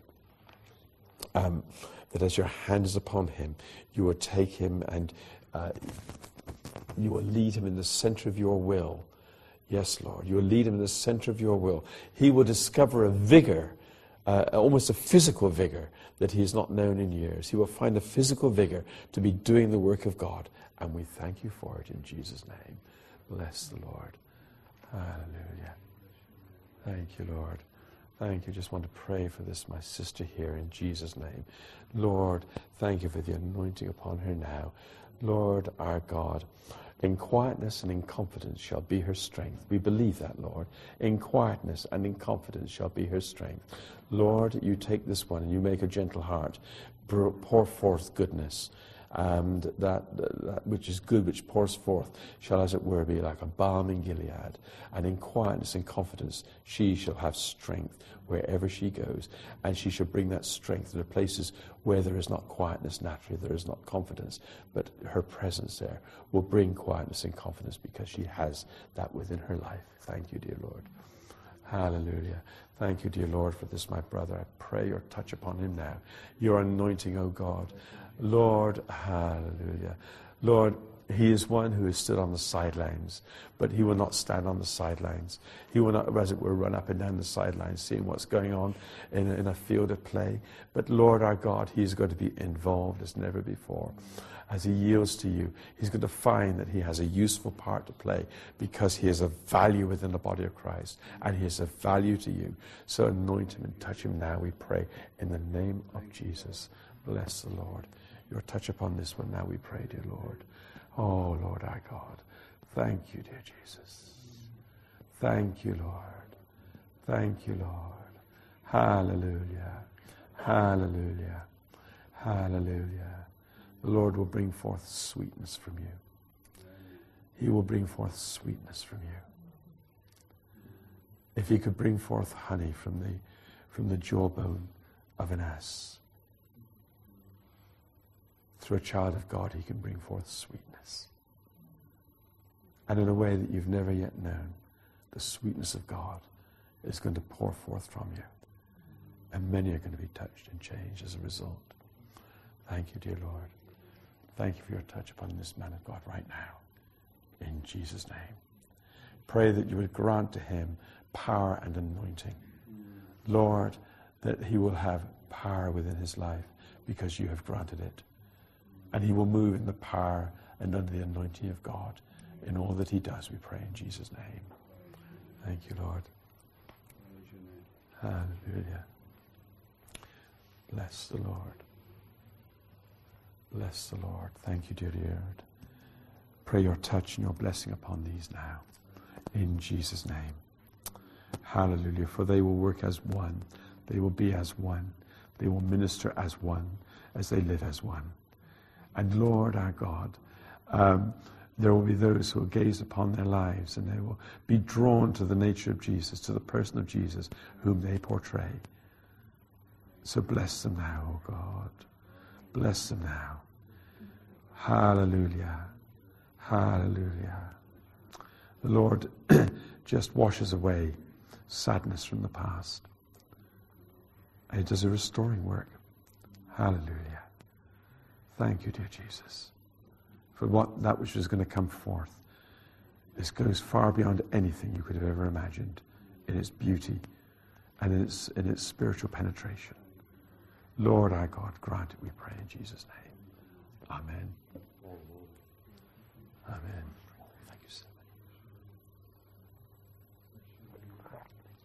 um, that as your hand is upon him, you will take him and uh, you will lead him in the center of your will. Yes, Lord. You will lead him in the center of your will. He will discover a vigor, uh, almost a physical vigor, that he has not known in years. He will find a physical vigor to be doing the work of God. And we thank you for it in Jesus' name. Bless the Lord. Hallelujah. Thank you, Lord. Thank you. Just want to pray for this, my sister here, in Jesus' name. Lord, thank you for the anointing upon her now. Lord, our God, in quietness and in confidence shall be her strength. We believe that, Lord. In quietness and in confidence shall be her strength. Lord, you take this one and you make a gentle heart. Pour forth goodness. And that, that which is good, which pours forth, shall, as it were, be like a balm in Gilead. And in quietness and confidence she shall have strength wherever she goes. And she shall bring that strength to the places where there is not quietness naturally, there is not confidence. But her presence there will bring quietness and confidence, because she has that within her life. Thank you, dear Lord. Hallelujah. Thank you, dear Lord, for this, my brother. I pray your touch upon him now. Your anointing, O God. Lord, hallelujah. Lord, he is one who has stood on the sidelines, but he will not stand on the sidelines. He will not, as it were, run up and down the sidelines, seeing what's going on in a, in a field of play. But Lord, our God, he is going to be involved as never before. As he yields to you, he's going to find that he has a useful part to play, because he is of value within the body of Christ, and he is of value to you. So anoint him and touch him now, we pray, in the name of Jesus. Bless the Lord. Your touch upon this one now, we pray, dear Lord. Oh, Lord our God. Thank you, dear Jesus. Thank you, Lord. Thank you, Lord. Hallelujah. Hallelujah. Hallelujah. The Lord will bring forth sweetness from you. He will bring forth sweetness from you. If he could bring forth honey from the, from the jawbone of an ass, through a child of God, he can bring forth sweetness. And in a way that you've never yet known, the sweetness of God is going to pour forth from you. And many are going to be touched and changed as a result. Thank you, dear Lord. Thank you for your touch upon this man of God right now. In Jesus' name. Pray that you would grant to him power and anointing. Lord, that he will have power within his life because you have granted it. And he will move in the power and under the anointing of God in all that he does, we pray in Jesus' name. Thank you, Lord. Hallelujah. Bless the Lord. Bless the Lord. Thank you, dear Lord. Pray your touch and your blessing upon these now. In Jesus' name. Hallelujah. For they will work as one. They will be as one. They will minister as one, as they live as one. And Lord our God, um, there will be those who will gaze upon their lives and they will be drawn to the nature of Jesus, to the person of Jesus, whom they portray. So bless them now, oh God. Bless them now. Hallelujah. Hallelujah. The Lord just washes away sadness from the past. And He does a restoring work. Hallelujah. Thank you, dear Jesus, for what that which is going to come forth. This goes far beyond anything you could have ever imagined in its beauty and in its, in its spiritual penetration. Lord our God, grant it, we pray in Jesus' name. Amen. Amen. Thank you so much.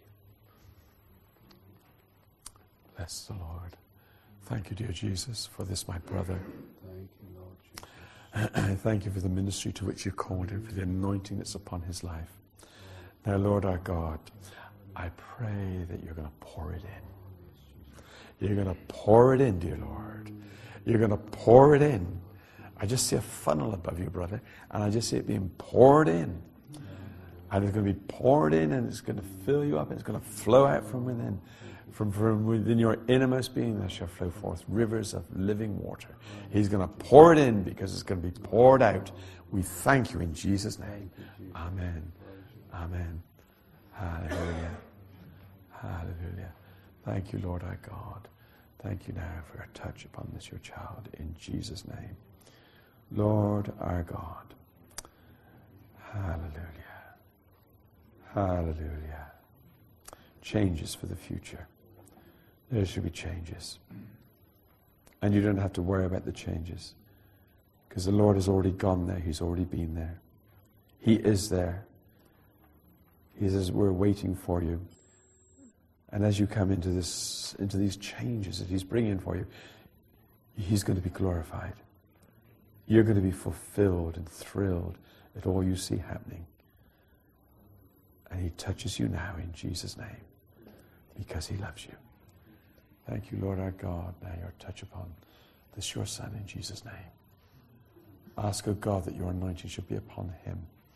Bless the Lord. Thank you, dear Jesus, for this, my brother. Thank you, Lord Jesus. I thank you for the ministry to which you called him, for the anointing that's upon his life. Now, Lord our God, I pray that you're going to pour it in. You're going to pour it in, dear Lord. You're going to pour it in. I just see a funnel above you, brother, and I just see it being poured in. And it's going to be poured in, and it's going to fill you up, and it's going to flow out from within. From, from within your innermost being, there shall flow forth rivers of living water. He's going to pour it in because it's going to be poured out. We thank you in Jesus' name. Amen. Amen. Hallelujah. Hallelujah. Thank you, Lord our God. Thank you now for your touch upon this, your child, in Jesus' name. Lord our God. Hallelujah. Hallelujah. Changes for the future. There should be changes. And you don't have to worry about the changes. Because the Lord has already gone there. He's already been there. He is there. He says, we're waiting for you. And as you come into this, into these changes that He's bringing for you, He's going to be glorified. You're going to be fulfilled and thrilled at all you see happening. And He touches you now in Jesus' name because He loves you. Thank you, Lord our God. Now your touch upon this your Son in Jesus' name. Ask, O God, that your anointing should be upon Him.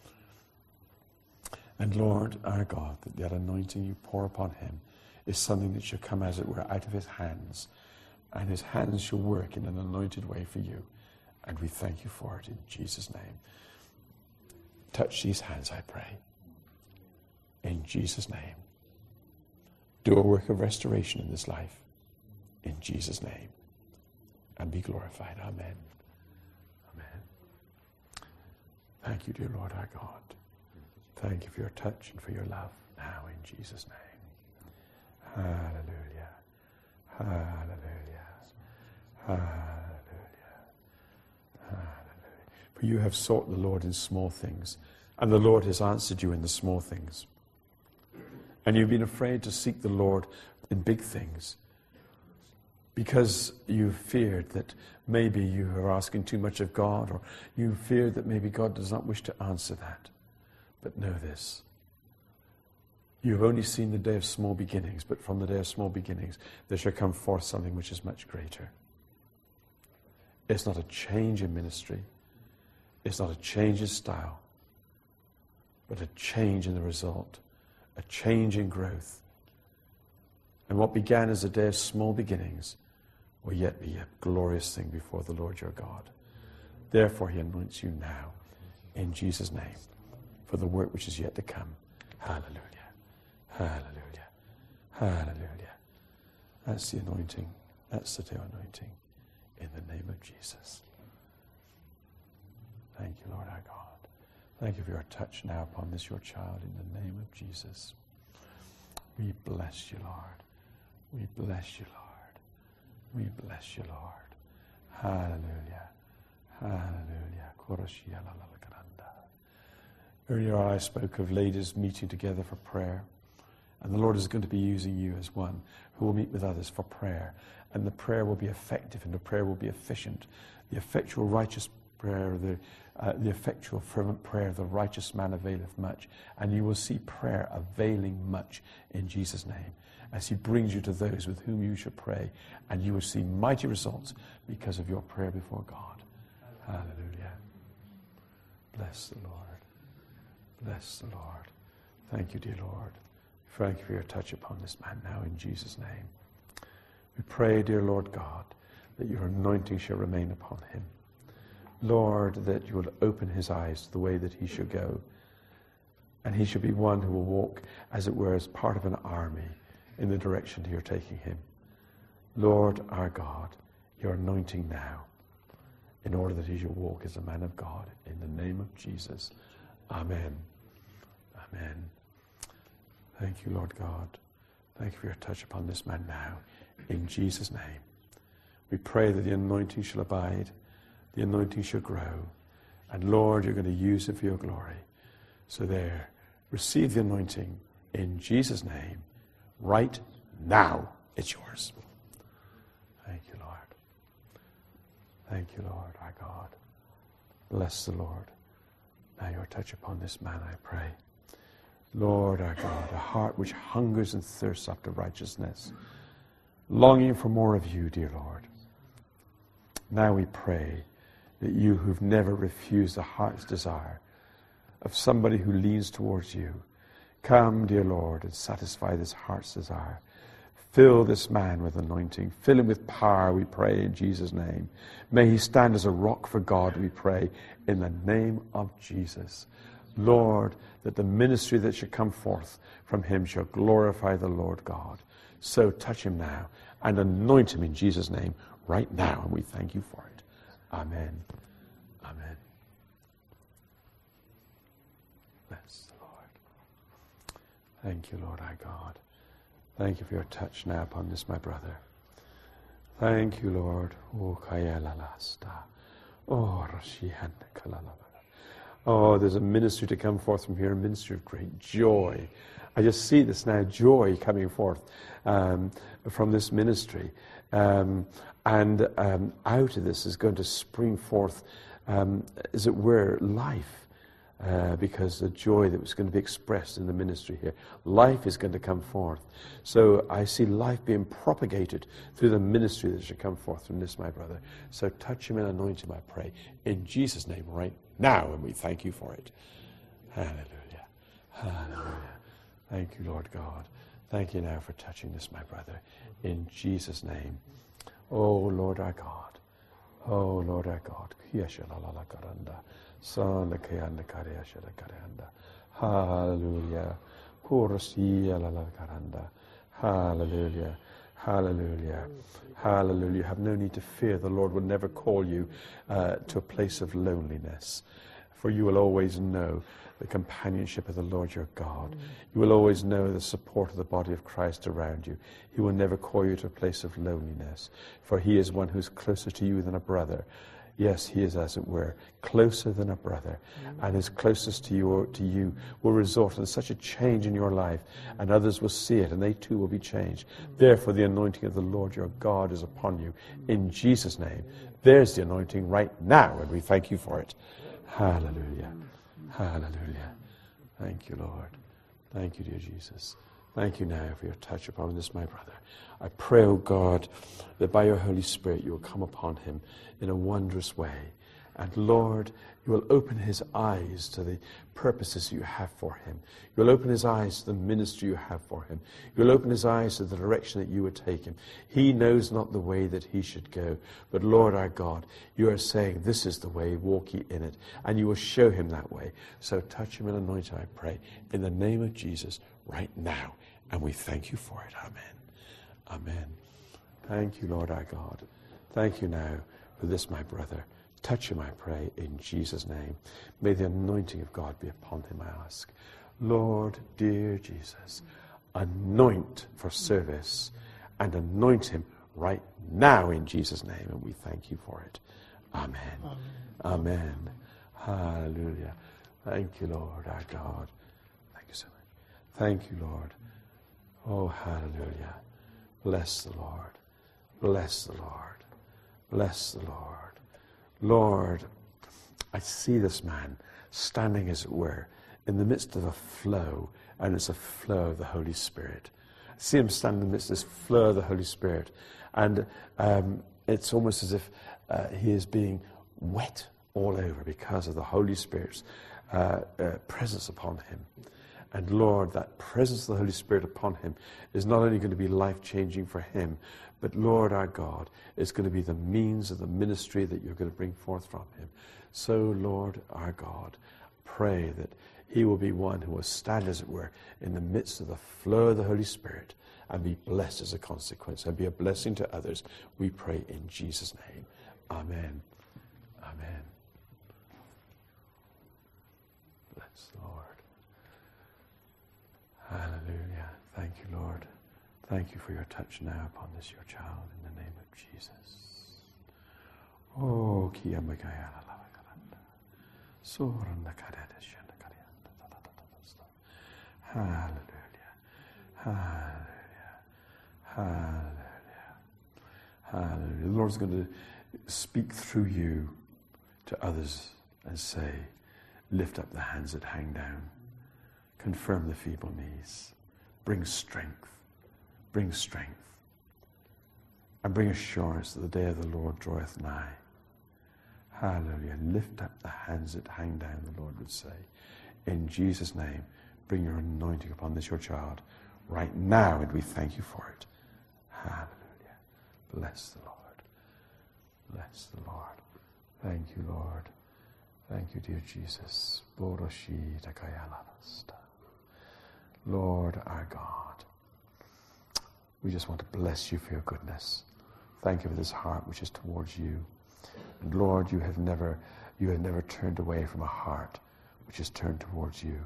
And Lord our God, that that anointing you pour upon Him is something that should come, as it were, out of His hands. And His hands shall work in an anointed way for you. And we thank you for it in Jesus' name. Touch these hands, I pray. In Jesus' name. Do a work of restoration in this life. In Jesus' name. And be glorified. Amen. Amen. Thank you, dear Lord our God. Thank you for your touch and for your love. Now in Jesus' name. Hallelujah. Hallelujah. Hallelujah. Hallelujah. For you have sought the Lord in small things, and the Lord has answered you in the small things. And you've been afraid to seek the Lord in big things because you feared that maybe you are asking too much of God, or you feared that maybe God does not wish to answer that. But know this. You've only seen the day of small beginnings, but from the day of small beginnings there shall come forth something which is much greater. It's not a change in ministry. It's not a change in style, but a change in the result. A change in growth. And what began as a day of small beginnings will yet be a glorious thing before the Lord your God. Therefore He anoints you now in Jesus' name for the work which is yet to come. Hallelujah. Hallelujah. Hallelujah. That's the anointing. That's the day anointing in the name of Jesus. Thank you, Lord our God. Thank you for your touch now upon this, your child, in the name of Jesus. We bless you, Lord. We bless you, Lord. We bless you, Lord. Hallelujah. Hallelujah. Earlier I spoke of ladies meeting together for prayer. And the Lord is going to be using you as one who will meet with others for prayer. And the prayer will be effective and the prayer will be efficient. The effectual righteous prayer, the, uh, the effectual fervent prayer of the righteous man availeth much. And you will see prayer availing much in Jesus' name. as he brings you to those with whom you should pray, and you will see mighty results because of your prayer before God. Hallelujah. Bless the Lord. Bless the Lord. Thank you, dear Lord. Thank you for your touch upon this man now in Jesus' name. We pray, dear Lord God, that your anointing shall remain upon him. Lord, that you will open his eyes to the way that he should go. And he should be one who will walk, as it were, as part of an army in the direction you're taking him. Lord, our God, your anointing now, in order that he shall walk as a man of God. In the name of Jesus. Amen. Amen. Thank you, Lord God. Thank you for your touch upon this man now. In Jesus' name. We pray that the anointing shall abide. The anointing shall grow. And Lord, you're going to use it for your glory. So there, receive the anointing in Jesus' name. Right now, it's yours. Thank you, Lord. Thank you, Lord, our God. Bless the Lord. Now your touch upon this man, I pray. Lord, our God, a heart which hungers and thirsts after righteousness, longing for more of you, dear Lord. Now we pray that you who've never refused the heart's desire of somebody who leans towards you, come, dear Lord, and satisfy this heart's desire. Fill this man with anointing. Fill him with power, we pray, in Jesus' name. May he stand as a rock for God, we pray, in the name of Jesus. Lord, that the ministry that shall come forth from him shall glorify the Lord God. So touch him now and anoint him in Jesus' name right now, and we thank you for it. Amen. Amen. Bless the Lord. Thank you, Lord, our God. Thank you for your touch now upon this, my brother. Thank you, Lord. Oh, Oh, there's a ministry to come forth from here, a ministry of great joy. I just see this now, joy coming forth um, from this ministry. Um, and um, out of this is going to spring forth, um, as it were, life. Uh, because the joy that was going to be expressed in the ministry here. Life is going to come forth. So I see life being propagated through the ministry that should come forth from this, my brother. So touch him and anoint him, I pray, in Jesus' name right now, and we thank you for it. Hallelujah. Hallelujah. Thank you, Lord God. Thank you now for touching this, my brother, in Jesus' name. Oh, Lord our God. Oh, Lord our God. Hallelujah. Hallelujah. Hallelujah. Hallelujah. You have no need to fear. The Lord will never call you uh, to a place of loneliness. For you will always know the companionship of the Lord your God. You will always know the support of the body of Christ around you. He will never call you to a place of loneliness. For he is one who's closer to you than a brother. Yes, he is, as it were, closer than a brother. Mm-hmm. And his closest to you, or to you will result in such a change in your life, and others will see it, and they too will be changed. Mm-hmm. Therefore, the anointing of the Lord your God is upon you. In Jesus' name, there's the anointing right now, and we thank you for it. Hallelujah. Hallelujah. Thank you, Lord. Thank you, dear Jesus. Thank you now for your touch upon this, my brother. I pray, O God, that by your Holy Spirit you will come upon him in a wondrous way. And Lord, you will open his eyes to the purposes you have for him. You will open his eyes to the ministry you have for him. You will open his eyes to the direction that you would take him. He knows not the way that he should go. But Lord our God, you are saying, this is the way, walk ye in it. And you will show him that way. So touch him and anoint him, I pray, in the name of Jesus right now. And we thank you for it. Amen. Amen. Thank you, Lord our God. Thank you now for this, my brother. Touch him, I pray, in Jesus' name. May the anointing of God be upon him, I ask. Lord, dear Jesus, anoint for service and anoint him right now in Jesus' name, and we thank you for it. Amen. Amen. Amen. Hallelujah. Thank you, Lord, our God. Thank you so much. Thank you, Lord. Oh, hallelujah. Bless the Lord. Bless the Lord. Bless the Lord. Lord, I see this man standing, as it were, in the midst of a flow, and it's a flow of the Holy Spirit. see him stand in the midst of this flow of the Holy Spirit. And um, it's almost as if uh, he is being wet all over because of the Holy Spirit's uh, uh, presence upon him. And Lord, that presence of the Holy Spirit upon him is not only going to be life-changing for him, but Lord our God, it's going to be the means of the ministry that you're going to bring forth from him. So Lord our God, pray that he will be one who will stand, as it were, in the midst of the flow of the Holy Spirit and be blessed as a consequence and be a blessing to others. We pray in Jesus' name. Amen. Amen. Bless the Lord. Hallelujah. Thank you, Lord. Thank you for your touch now upon this, your child, in the name of Jesus. Oh, Kiyamakayala Lavakalanda. Suranda Kadada Shandakarianda. Hallelujah. Hallelujah. Hallelujah. Hallelujah. The Lord's going to speak through you to others and say, lift up the hands that hang down. Confirm the feeble knees. Bring strength. Bring strength. And bring assurance that the day of the Lord draweth nigh. Hallelujah. Lift up the hands that hang down, the Lord would say. In Jesus' name, bring your anointing upon this, your child, right now, and we thank you for it. Hallelujah. Bless the Lord. Bless the Lord. Thank you, Lord. Thank you, dear Jesus. Lord our God, we just want to bless you for your goodness. Thank you for this heart which is towards you. And Lord, you have never, you have never turned away from a heart which is turned towards you.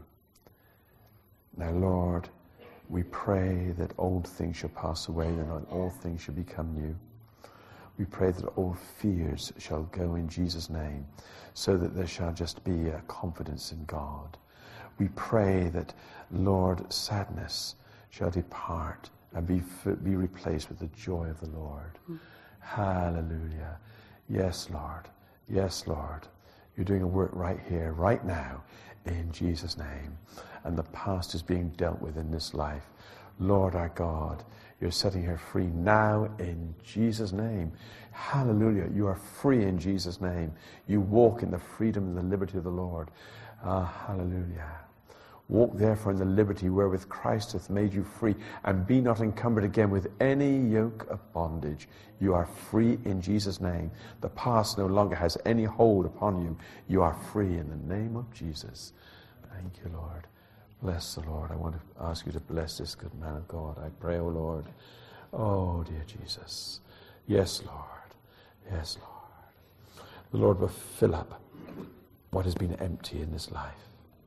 Now, Lord, we pray that old things shall pass away and all things shall become new. We pray that all fears shall go in Jesus' name, so that there shall just be a confidence in God. We pray that, Lord, sadness shall depart and be be replaced with the joy of the Lord. Mm. Hallelujah. Yes, Lord. Yes, Lord. You're doing a work right here, right now, in Jesus' name. And the past is being dealt with in this life. Lord our God, you're setting her free now in Jesus' name. Hallelujah. You are free in Jesus' name. You walk in the freedom and the liberty of the Lord. Ah, hallelujah. Walk therefore in the liberty wherewith Christ hath made you free, and be not encumbered again with any yoke of bondage. You are free in Jesus' name. The past no longer has any hold upon you. You are free in the name of Jesus. Thank you, Lord. Bless the Lord. I want to ask you to bless this good man of God. I pray, O Lord. Oh, dear Jesus. Yes, Lord. Yes, Lord. The Lord will fill up what has been empty in this life.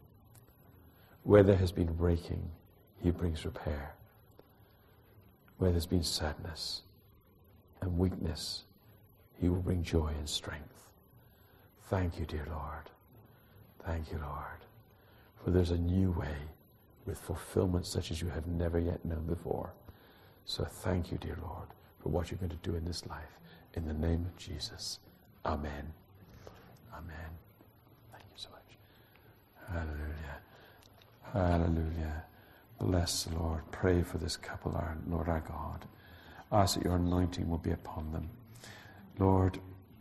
Where there has been breaking, he brings repair. Where there's been sadness and weakness, he will bring joy and strength. Thank you, dear Lord. Thank you, Lord. For there's a new way with fulfillment such as you have never yet known before. So thank you, dear Lord, for what you're going to do in this life. In the name of Jesus. Amen. Amen. Thank you so much. Hallelujah. Hallelujah. Bless the Lord. Pray for this couple, our Lord our God. Ask that your anointing will be upon them. Lord,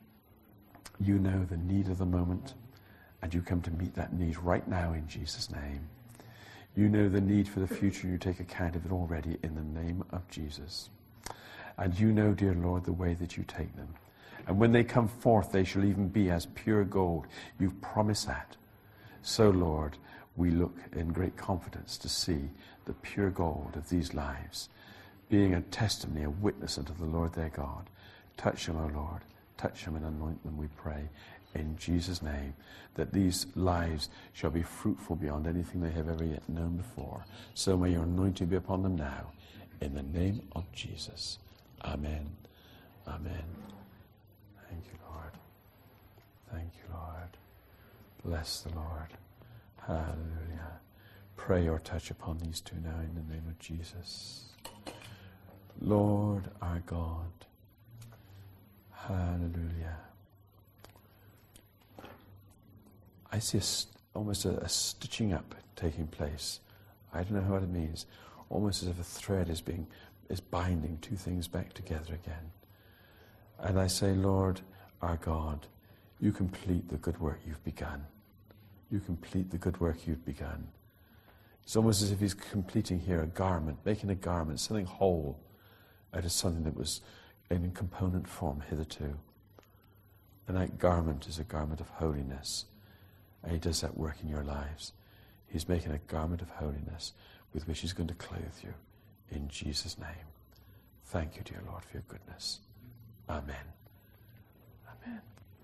you know the need of the moment, and you come to meet that need right now in Jesus' name. You know the need for the future, and you take account of it already in the name of Jesus. And you know, dear Lord, the way that you take them. And when they come forth, they shall even be as pure gold. You've promised that. So, Lord, we look in great confidence to see the pure gold of these lives, being a testimony, a witness unto the Lord their God. Touch them, O Lord. Touch them and anoint them, we pray, in Jesus' name, that these lives shall be fruitful beyond anything they have ever yet known before. So may your anointing be upon them now, in the name of Jesus. Amen. Amen. Thank you, Lord. Thank you, Lord. Bless the Lord. Hallelujah. Pray or touch upon these two now in the name of Jesus. Lord our God. Hallelujah. I see a, almost a, a stitching up taking place. I don't know what it means. almost as if a thread is being is binding two things back together again. And I say, Lord, our God, you complete the good work you've begun. You complete the good work you've begun. It's almost as if he's completing here a garment, making a garment, something whole out of something that was in component form hitherto. And that garment is a garment of holiness. And he does that work in your lives. He's making a garment of holiness with which he's going to clothe you in Jesus' name. Thank you, dear Lord, for your goodness. Amen. Amen.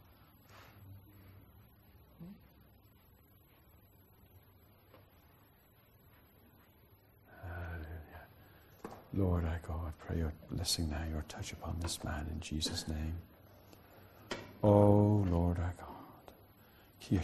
Lord our God, pray your blessing now, your touch upon this man in Jesus' name. Oh, Lord our God.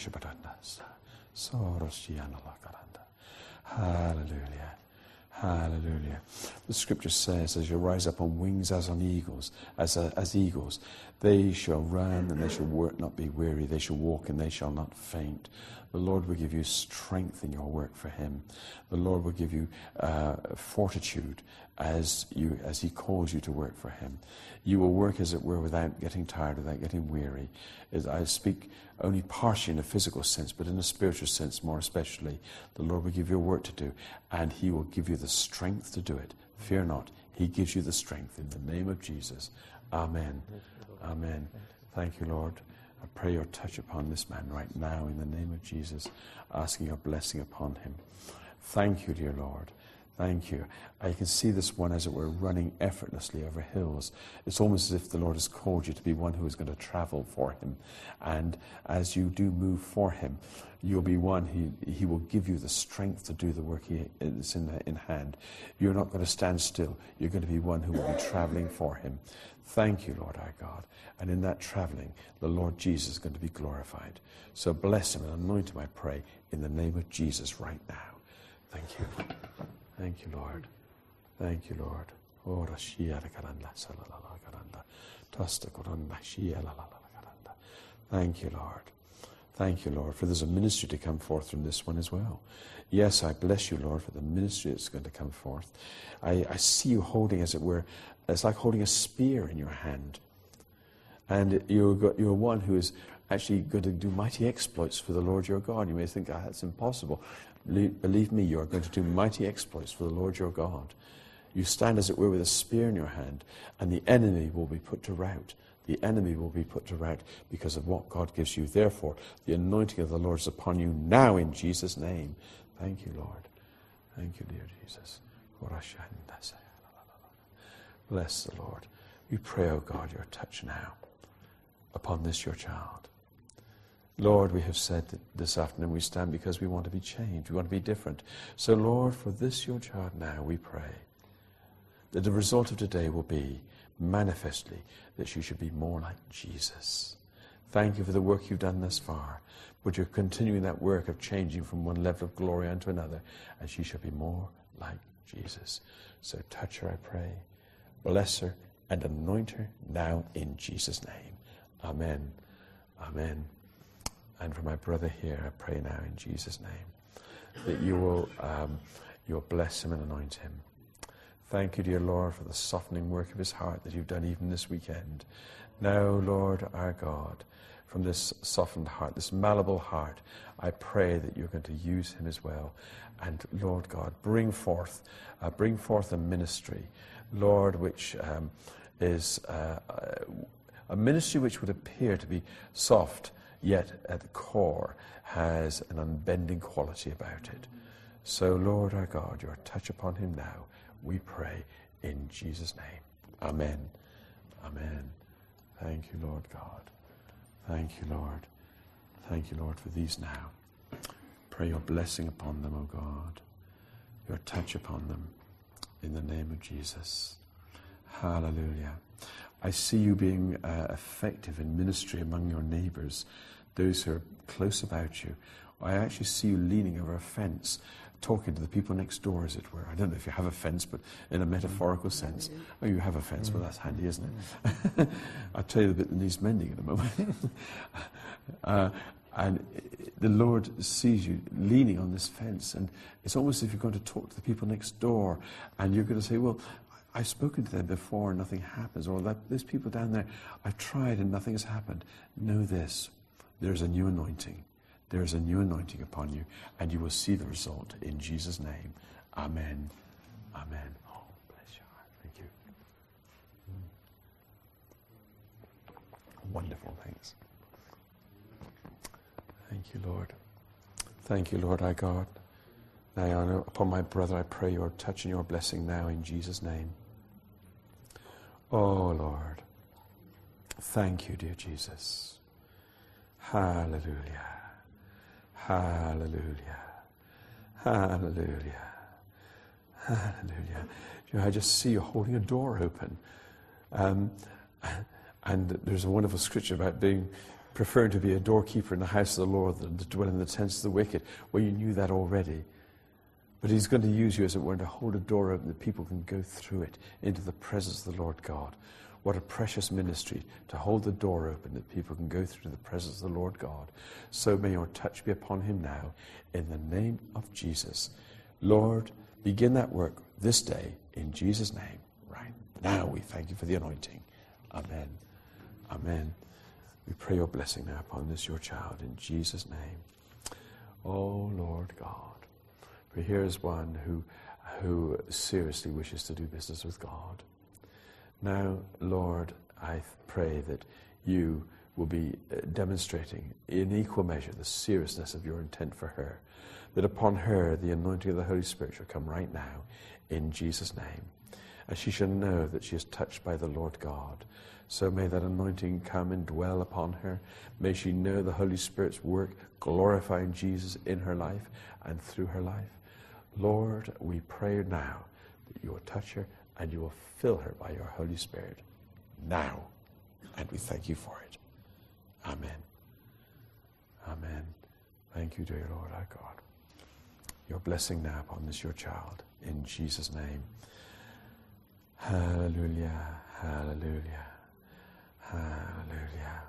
Hallelujah. Hallelujah. The scripture says, as you rise up on wings as on eagles, as, uh, as eagles, they shall run and they shall work, not be weary. They shall walk and they shall not faint. The Lord will give you strength in your work for him. The Lord will give you uh, fortitude as you as he calls you to work for him. You will work, as it were, without getting tired, without getting weary. As I speak only partially in a physical sense, but in a spiritual sense more especially. The Lord will give you work to do, and he will give you the strength to do it. Fear not. He gives you the strength in the name of Jesus. Amen. Amen. Thank you, Lord. I pray your touch upon this man right now in the name of Jesus, asking your blessing upon him. Thank you, dear Lord. Thank you. I can see this one, as it were, running effortlessly over hills. It's almost as if the Lord has called you to be one who is going to travel for him. And as you do move for him, you'll be one, he, he will give you the strength to do the work he is in, in hand. You're not going to stand still. You're going to be one who will be traveling for him. Thank you, Lord our God. And in that traveling, the Lord Jesus is going to be glorified. So bless him and anoint him, I pray, in the name of Jesus right now. Thank you. Thank you, Lord. Thank you, Lord. Thank you, Lord. Thank you, Lord, for there's a ministry to come forth from this one as well. Yes, I bless you, Lord, for the ministry that's going to come forth. I, I see you holding, as it were, it's like holding a spear in your hand. And you're, got, you're one who is actually going to do mighty exploits for the Lord your God. You may think, ah, that's impossible. Believe, believe me, you are going to do mighty exploits for the Lord your God. You stand, as it were, with a spear in your hand, and the enemy will be put to rout. The enemy will be put to rout because of what God gives you. Therefore, the anointing of the Lord is upon you now in Jesus' name. Thank you, Lord. Thank you, dear Jesus. Bless the Lord. We pray, O God, your touch now upon this your child. Lord, we have said that this afternoon we stand because we want to be changed. We want to be different. So, Lord, for this your child now, we pray that the result of today will be manifestly that she should be more like Jesus. Thank you for the work you've done thus far, but you're continuing that work of changing from one level of glory unto another, and she shall be more like Jesus. So touch her, I pray. Bless her and anoint her now in Jesus' name. Amen. Amen. And for my brother here, I pray now in Jesus' name that you will um, you'll bless him and anoint him. Thank you, dear Lord, for the softening work of his heart that you've done even this weekend. Now, Lord our God, from this softened heart, this malleable heart, I pray that you're going to use him as well. And Lord God, bring forth, uh, bring forth a ministry, Lord, which um, is uh, a ministry which would appear to be soft, yet at the core has an unbending quality about it. So, Lord our God, your touch upon him now, we pray in Jesus' name. Amen. Amen. Thank you, Lord God. Thank you, Lord. Thank you, Lord, for these now. Pray your blessing upon them, O God. Your touch upon them in the name of Jesus. Hallelujah. I see you being uh, effective in ministry among your neighbours, those who are close about you. I actually see you leaning over a fence, talking to the people next door, as it were. I don't know if you have a fence, but in a metaphorical sense. Oh, you have a fence. Well, that's handy, isn't it? I'll tell you the bit that needs mending in a moment. uh, And the Lord sees you leaning on this fence, and it's almost as if you're going to talk to the people next door, and you're going to say, well, I've spoken to them before and nothing happens, or that there's people down there, I've tried and nothing has happened. Know this, there's a new anointing. There's a new anointing upon you, and you will see the result in Jesus' name. Amen. Amen. Oh, bless your heart. Thank you. Mm. Wonderful things. Thank you, Lord. Thank you, Lord, our God. Now, upon my brother, I pray your touch and your blessing now in Jesus' name. Oh, Lord. Thank you, dear Jesus. Hallelujah. Hallelujah. Hallelujah. Hallelujah. You know, I just see you holding a door open. Um, and there's a wonderful scripture about being preferring to be a doorkeeper in the house of the Lord than to dwell in the tents of the wicked. Well, you knew that already. But he's going to use you, as it were, to hold a door open that people can go through it into the presence of the Lord God. What a precious ministry, to hold the door open that people can go through to the presence of the Lord God. So may your touch be upon him now, in the name of Jesus. Lord, begin that work this day, in Jesus' name. Right now we thank you for the anointing. Amen. Amen. We pray your blessing now upon this, your child, in Jesus' name. Oh, Lord God. For here is one who, who seriously wishes to do business with God. Now, Lord, I pray that you will be demonstrating in equal measure the seriousness of your intent for her, that upon her the anointing of the Holy Spirit shall come right now, in Jesus' name. And she shall know that she is touched by the Lord God. So may that anointing come and dwell upon her. May she know the Holy Spirit's work, glorifying Jesus in her life and through her life. Lord, we pray now that you will touch her and you will fill her by your Holy Spirit now. And we thank you for it. Amen. Amen. Thank you, dear Lord our God. Your blessing now upon this, your child, in Jesus' name. Hallelujah, hallelujah, hallelujah.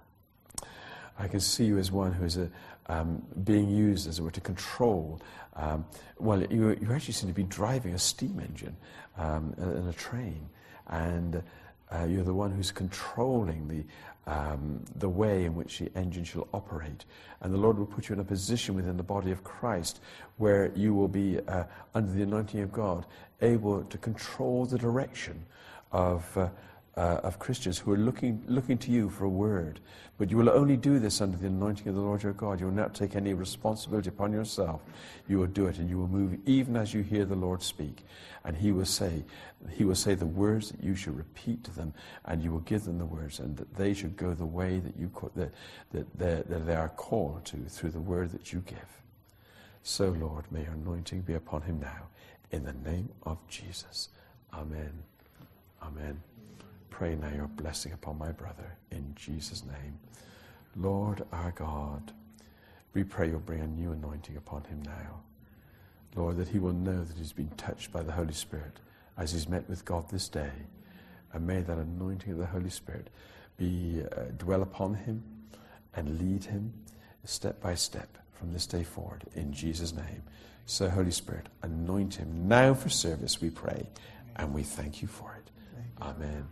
I can see you as one who is a, um, being used, as it were, to control. Um, well, you, you actually seem to be driving a steam engine um, in a train, and uh, you're the one who's controlling the um, the way in which the engine shall operate. And the Lord will put you in a position within the body of Christ where you will be, uh, under the anointing of God, able to control the direction of uh, Uh, of Christians who are looking looking to you for a word. But you will only do this under the anointing of the Lord your God. You will not take any responsibility upon yourself. You will do it, and you will move even as you hear the Lord speak. And he will say, he will say the words that you should repeat to them, and you will give them the words, and that they should go the way that you that that they, that they are called to through the word that you give. So, Lord, may your anointing be upon him now, in the name of Jesus. Amen. Amen. Pray now your blessing upon my brother, in Jesus' name. Lord our God, we pray you'll bring a new anointing upon him now. Lord, that he will know that he's been touched by the Holy Spirit as he's met with God this day. And may that anointing of the Holy Spirit be uh, dwell upon him and lead him step by step from this day forward, in Jesus' name. So, Holy Spirit, anoint him now for service, we pray, and we thank you for it. Amen.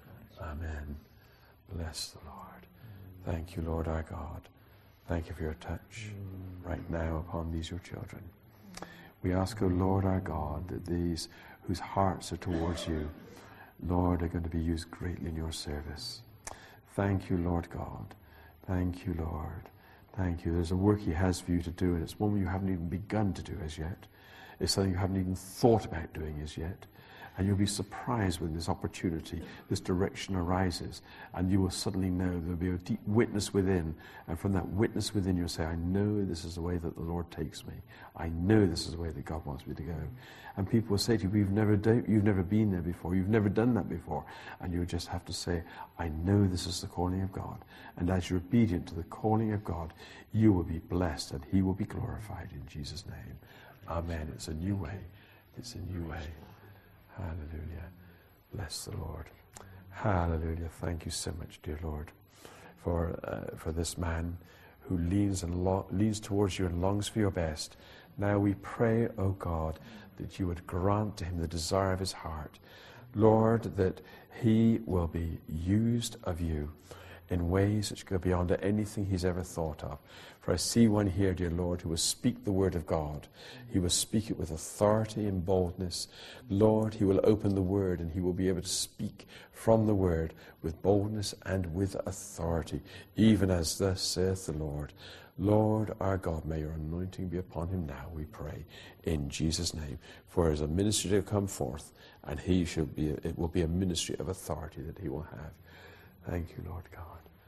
Amen. Bless the Lord. Thank you, Lord our God. Thank you for your touch right now upon these your children. We ask, O Lord our God, that these whose hearts are towards you, Lord, are going to be used greatly in your service. Thank you, Lord God. Thank you, Lord. Thank you. There's a work he has for you to do, and it's one you haven't even begun to do as yet. It's something you haven't even thought about doing as yet. And you'll be surprised when this opportunity, this direction arises, and you will suddenly know there'll be a deep witness within. And from that witness within, you'll say, I know this is the way that the Lord takes me. I know this is the way that God wants me to go. And people will say to you, We've never do- you've never been there before. You've never done that before. And you'll just have to say, I know this is the calling of God. And as you're obedient to the calling of God, you will be blessed and he will be glorified in Jesus' name. Amen. It's a new way. It's a new way. Hallelujah. Bless the Lord. Hallelujah. Thank you so much, dear Lord, for uh, for this man who leans and lo- leans towards you and longs for your best. Now we pray, O God, that you would grant to him the desire of his heart. Lord, that he will be used of you in ways which go beyond anything he's ever thought of. For I see one here, dear Lord, who will speak the word of God. He will speak it with authority and boldness. Lord, he will open the word and he will be able to speak from the word with boldness and with authority, even as thus saith the Lord. Lord our God, may your anointing be upon him now, we pray, in Jesus' name. For as a ministry to come forth, and he shall be, it will be a ministry of authority that he will have. Thank you, Lord God.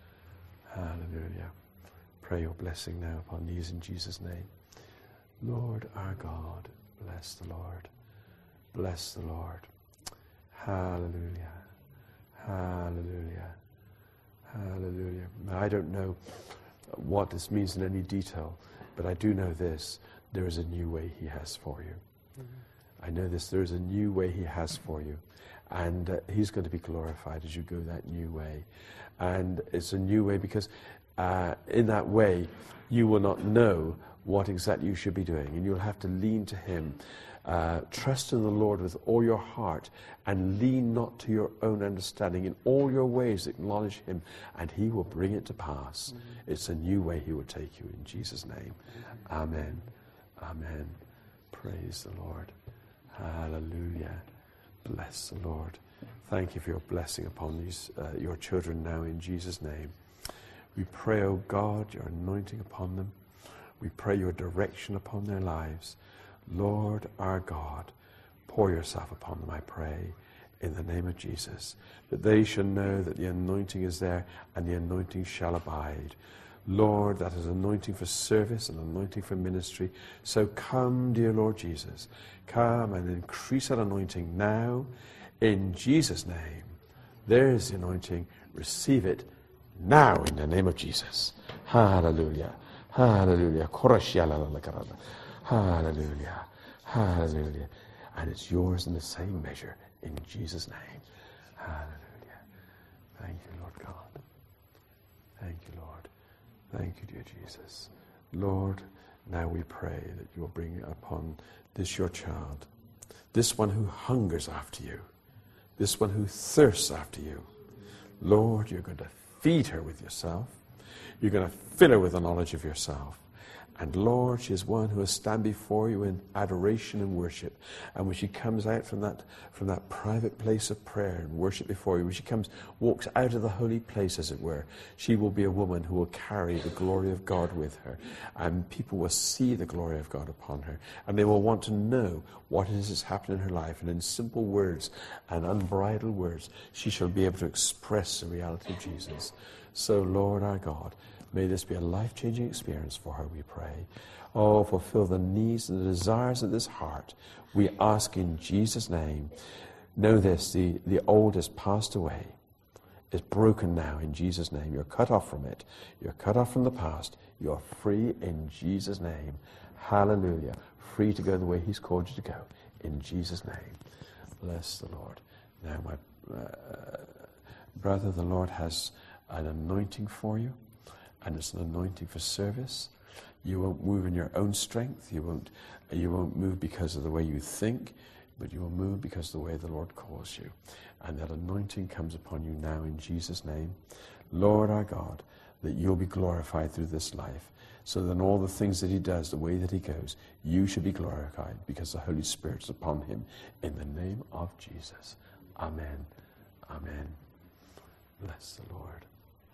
Hallelujah. Pray your blessing now upon these in Jesus' name. Lord our God, bless the Lord. Bless the Lord. Hallelujah. Hallelujah. Hallelujah. Now, I don't know what this means in any detail, but I do know this. There is a new way he has for you. Mm-hmm. I know this. There is a new way he has for you. And uh, he's going to be glorified as you go that new way. And it's a new way because uh, in that way you will not know what exactly you should be doing. And you'll have to lean to him. Uh, trust in the Lord with all your heart and lean not to your own understanding. In all your ways acknowledge him and he will bring it to pass. Mm-hmm. It's a new way he will take you in Jesus' name. Mm-hmm. Amen. Amen. Praise the Lord. Hallelujah. Bless the Lord. Thank you for your blessing upon these uh, your children now in Jesus' name. We pray, O God, your anointing upon them. We pray your direction upon their lives. Lord our God, pour yourself upon them, I pray, in the name of Jesus, that they shall know that the anointing is there and the anointing shall abide. Lord, that is anointing for service and anointing for ministry. So come, dear Lord Jesus, come and increase that anointing now in Jesus' name. There is the anointing. Receive it now in the name of Jesus. Hallelujah. Hallelujah. Hallelujah. Hallelujah. And it's yours in the same measure in Jesus' name. Hallelujah. Thank you, Lord God. Thank you, Lord. Thank you, dear Jesus. Lord, now we pray that you will bring upon this your child, this one who hungers after you, this one who thirsts after you. Lord, you're going to feed her with yourself. You're going to fill her with the knowledge of yourself. And Lord, she is one who will stand before you in adoration and worship. And when she comes out from that from that private place of prayer and worship before you, when she comes, walks out of the holy place, as it were, she will be a woman who will carry the glory of God with her. And people will see the glory of God upon her. And they will want to know what it is that's happened in her life. And in simple words and unbridled words, she shall be able to express the reality of Jesus. So, Lord our God, may this be a life-changing experience for her, we pray. Oh, fulfill the needs and the desires of this heart. We ask in Jesus' name. Know this, the, the old has passed away. It's broken now in Jesus' name. You're cut off from it. You're cut off from the past. You're free in Jesus' name. Hallelujah. Free to go the way he's called you to go. In Jesus' name. Bless the Lord. Now, my uh, brother, the Lord has an anointing for you. And it's an anointing for service. You won't move in your own strength. You won't, you won't move because of the way you think, but you will move because of the way the Lord calls you. And that anointing comes upon you now in Jesus' name. Lord our God, that you'll be glorified through this life. So that in all the things that he does, the way that he goes, you should be glorified because the Holy Spirit is upon him. In the name of Jesus. Amen. Amen. Bless the Lord.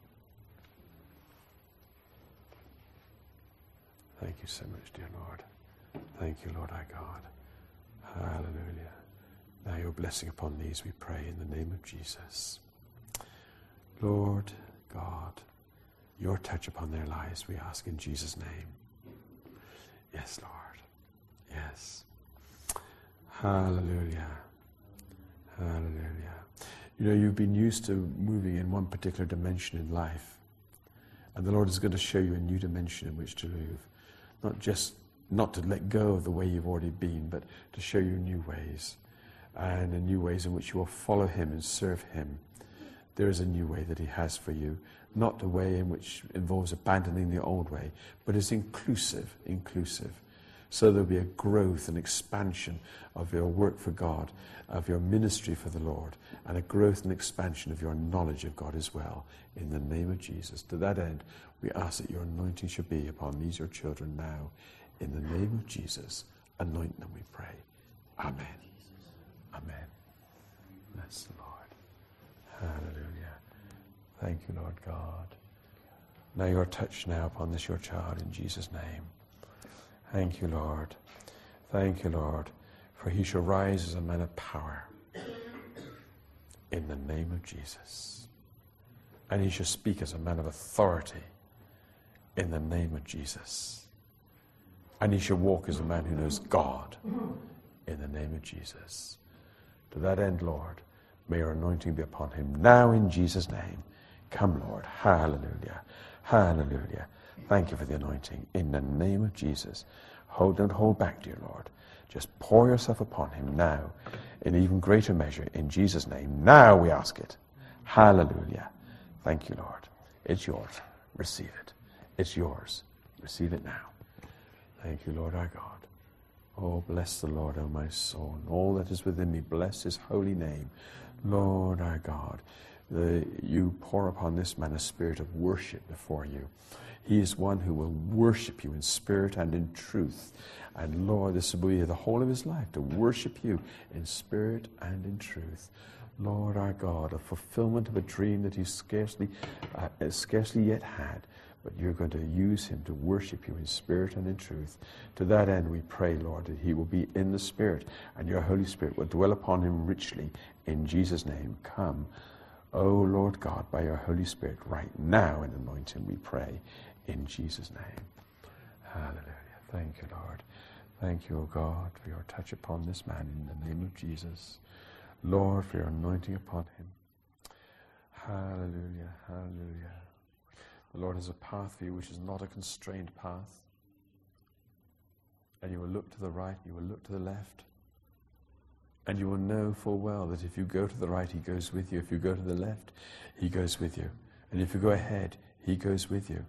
Thank you so much, dear Lord. Thank you, Lord our God. Hallelujah. Now your blessing upon these, we pray in the name of Jesus. Lord God, your touch upon their lives, we ask in Jesus' name. Yes, Lord. Yes. Hallelujah. Hallelujah. You know, you've been used to moving in one particular dimension in life. And the Lord is going to show you a new dimension in which to move. Not just not to let go of the way you've already been, but to show you new ways. And in new ways in which you will follow him and serve him. there is a new way that he has for you. Not a way in which involves abandoning the old way, but is inclusive, inclusive. So there'll be a growth and expansion of your work for God, of your ministry for the Lord, and a growth and expansion of your knowledge of God as well, in the name of Jesus. To that end, we ask that your anointing should be upon these your children now. In the name of Jesus, anoint them, we pray. Amen. Amen. Bless the Lord. Hallelujah. Thank you, Lord God. Now your touch now upon this your child in Jesus' name. Thank you, Lord. Thank you, Lord, for he shall rise as a man of power in the name of Jesus. And he shall speak as a man of authority in the name of Jesus. And he shall walk as a man who knows God in the name of Jesus. To that end, Lord, may your anointing be upon him now in Jesus' name. Come, Lord. Hallelujah. Hallelujah. Thank you for the anointing in the name of Jesus. Hold, don't hold back, dear Lord. Just pour yourself upon him now in even greater measure in Jesus' name. Now we ask it. Hallelujah. Thank you, Lord. It's yours. Receive it. It's yours. Receive it now. Thank you, Lord our God. Oh, bless the Lord, O my soul, and all that is within me. Bless his holy name. Lord our God, the, you pour upon this man a spirit of worship before you. He is one who will worship you in spirit and in truth. And Lord, this will be the whole of his life, to worship you in spirit and in truth. Lord our God, a fulfillment of a dream that he scarcely, uh, scarcely yet had. But you're going to use him to worship you in spirit and in truth. To that end, we pray, Lord, that he will be in the Spirit, and your Holy Spirit will dwell upon him richly. In Jesus' name, come, O Lord God, by your Holy Spirit, right now, and anoint him, we pray, in Jesus' name. Hallelujah. Thank you, Lord. Thank you, O God, for your touch upon this man in the name of Jesus. Lord, for your anointing upon him. Hallelujah. Hallelujah. The Lord has a path for you which is not a constrained path. And you will look to the right, you will look to the left. And you will know full well that if you go to the right, he goes with you. If you go to the left, he goes with you. And if you go ahead, he goes with you.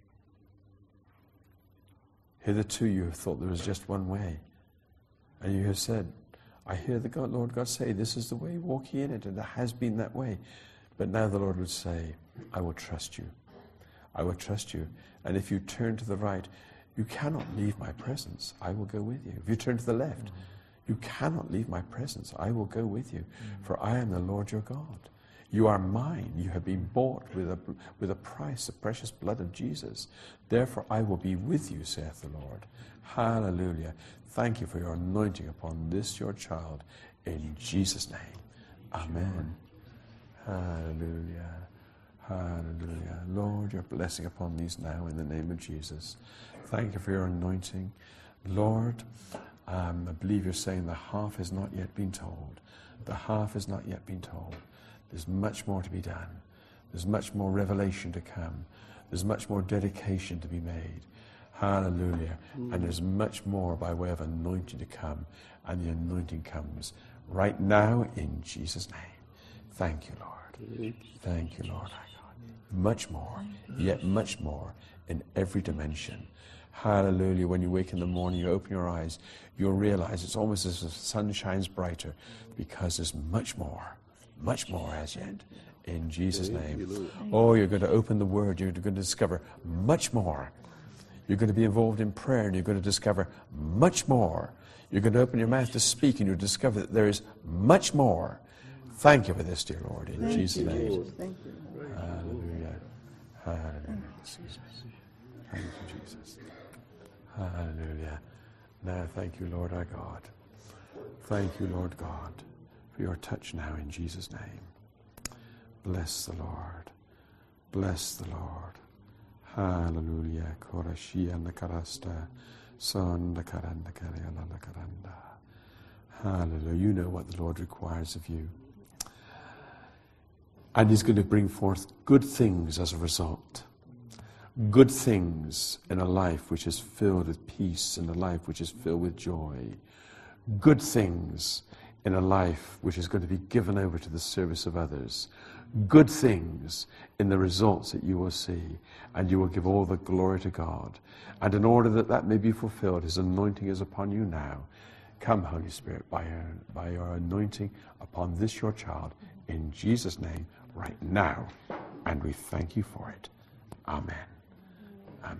Hitherto you have thought there was just one way. And you have said, I hear the God, Lord God say, this is the way, walk ye in it. And it has been that way. But now the Lord would say, I will trust you. I will trust you. And if you turn to the right, you cannot leave my presence. I will go with you. If you turn to the left, mm-hmm. you cannot leave my presence. I will go with you. Mm-hmm. For I am the Lord your God. You are mine. You have been bought with a, with a price, the precious blood of Jesus. Therefore I will be with you, saith the Lord. Hallelujah. Thank you for your anointing upon this your child. In Jesus' name. Amen. Hallelujah. Hallelujah. Lord, your blessing upon these now in the name of Jesus. Thank you for your anointing. Lord, um, I believe you're saying the half has not yet been told. The half has not yet been told. There's much more to be done. There's much more revelation to come. There's much more dedication to be made. Hallelujah. Mm. And there's much more by way of anointing to come. And the anointing comes right now in Jesus' name. Thank you, Lord. Thank you, Lord. Much more, yet much more in every dimension. Hallelujah. When you wake in the morning, you open your eyes, you'll realize it's almost as if the sun shines brighter because there's much more, much more as yet. In Jesus' name. Oh, you're going to open the Word. You're going to discover much more. You're going to be involved in prayer and you're going to discover much more. You're going to open your mouth to speak and you'll discover that there is much more. Thank you for this, dear Lord, in Thank Jesus' you, name. Jesus. Thank you. Hallelujah. Hallelujah. Thank you, Jesus. Hallelujah. Now, thank you, Lord our God. Thank you, Lord God, for your touch now in Jesus' name. Bless the Lord. Bless the Lord. Hallelujah. Korashia nakarasta. Son nakaranda karyala nakaranda. Hallelujah. You know what the Lord requires of you. And he's going to bring forth good things as a result. Good things in a life which is filled with peace, in a life which is filled with joy. Good things in a life which is going to be given over to the service of others. Good things in the results that you will see, and you will give all the glory to God. And in order that that may be fulfilled, his anointing is upon you now. Come, Holy Spirit, by your, by your anointing upon this your child, in Jesus' name, right now. And we thank you for it. Amen. Amen.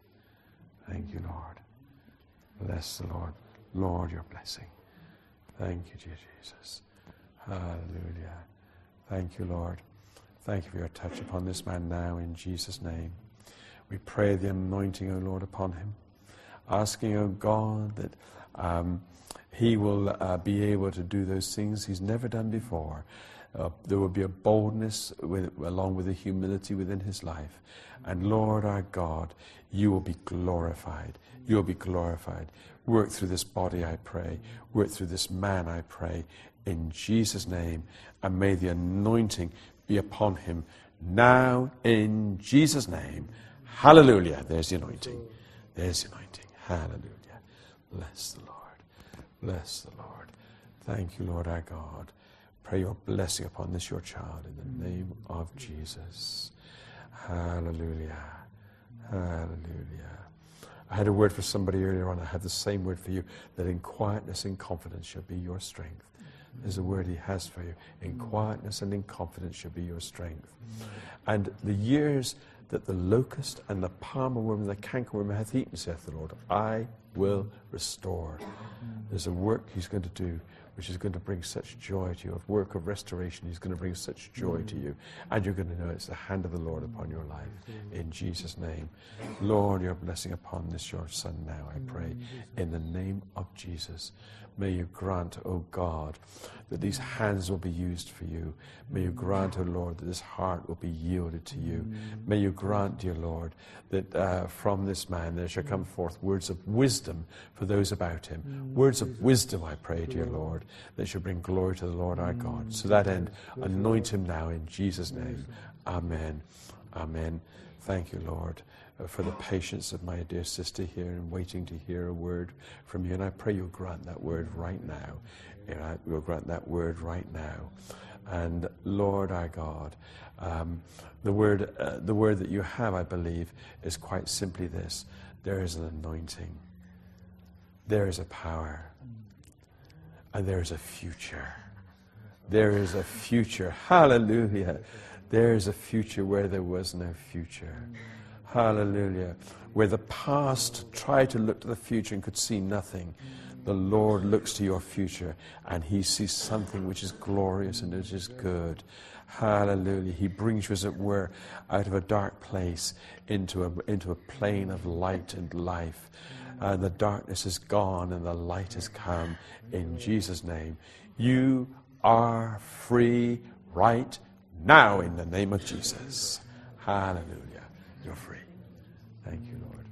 Thank you, Lord. Bless the Lord. Lord, your blessing. Thank you, dear Jesus. Hallelujah. Thank you, Lord. Thank you for your touch upon this man now, in Jesus' name. We pray the anointing, O Lord, upon him, asking, O God, that um, he will uh, be able to do those things he's never done before. Uh, there will be a boldness with, along with a humility within his life. And Lord our God, you will be glorified. You will be glorified. Work through this body, I pray. Work through this man, I pray. In Jesus' name. And may the anointing be upon him now, in Jesus' name. Hallelujah. There's the anointing. There's the anointing. Hallelujah. Bless the Lord. Bless the Lord. Thank you, Lord our God. Pray your blessing upon this your child in the name of Jesus. Hallelujah. Hallelujah. I had a word for somebody earlier on. I have the same word for you, that in quietness and confidence shall be your strength. There's a word he has for you. In quietness and in confidence shall be your strength. And the years that the locust and the palmer worm and the cankerworm hath eaten, saith the Lord, I will restore. There's a work he's going to do which is going to bring such joy to you, a work of restoration. He's going to bring such joy to you. And you're going to know it's the hand of the Lord upon your life. In Jesus' name. Lord, your blessing upon this your son now, I pray. In the name of Jesus. May you grant, O God, that these hands will be used for you. May you grant, O Lord, that this heart will be yielded to you. May you grant, dear Lord, that uh, from this man there shall come forth words of wisdom for those about him. Words of wisdom, I pray, dear Lord, that shall bring glory to the Lord our God. To that end, anoint him now in Jesus' name. Amen. Amen. Thank you, Lord, uh, for the patience of my dear sister here and waiting to hear a word from you. And I pray you'll grant that word right now. Yeah, you'll grant that word right now. And Lord our God, um, the word, uh, the word that you have, I believe, is quite simply this: there is an anointing, there is a power, and there is a future. There is a future. Hallelujah. There is a future where there was no future. Hallelujah. Where the past tried to look to the future and could see nothing, the Lord looks to your future and he sees something which is glorious and which is good. Hallelujah. He brings you, as it were, out of a dark place into a, into a plane of light and life. And the darkness is gone and the light has come in Jesus' name. You are free right now in the name of Jesus. Hallelujah. You're free. Thank you, Lord.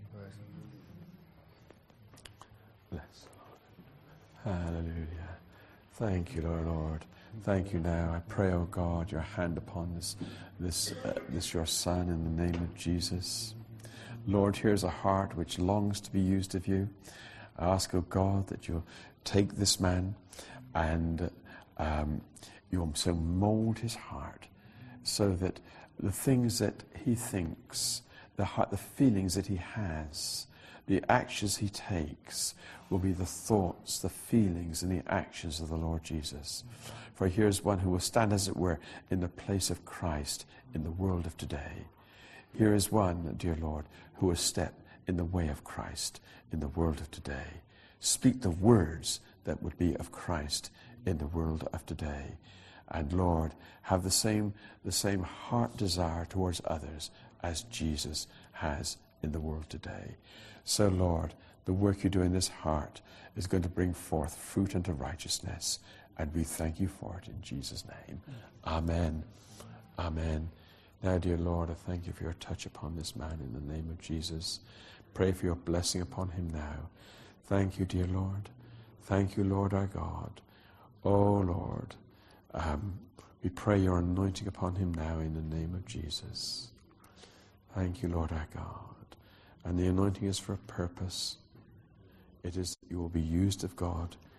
Bless the Lord. Hallelujah. Thank you, Lord, Lord. Thank you now. I pray, O God, your hand upon this, this, uh, this your son in the name of Jesus. Lord, here's a heart which longs to be used of you. I ask, O God, that you'll take this man and um, you'll so mold his heart so that the things that he thinks, the heart, the feelings that he has, the actions he takes will be the thoughts, the feelings, and the actions of the Lord Jesus. For here's one who will stand, as it were, in the place of Christ in the world of today. Here is one, dear Lord, who will step in the way of Christ in the world of today. Speak the words that would be of Christ in the world of today. And Lord, have the same, the same heart desire towards others as Jesus has in the world today. So Lord, the work you do in this heart is going to bring forth fruit unto righteousness. And we thank you for it in Jesus' name. Amen. Amen. Now, dear Lord, I thank you for your touch upon this man in the name of Jesus. Pray for your blessing upon him now. Thank you, dear Lord. Thank you, Lord our God. Oh, Lord, um, we pray your anointing upon him now in the name of Jesus. Thank you, Lord our God. And the anointing is for a purpose. It is that you will be used of God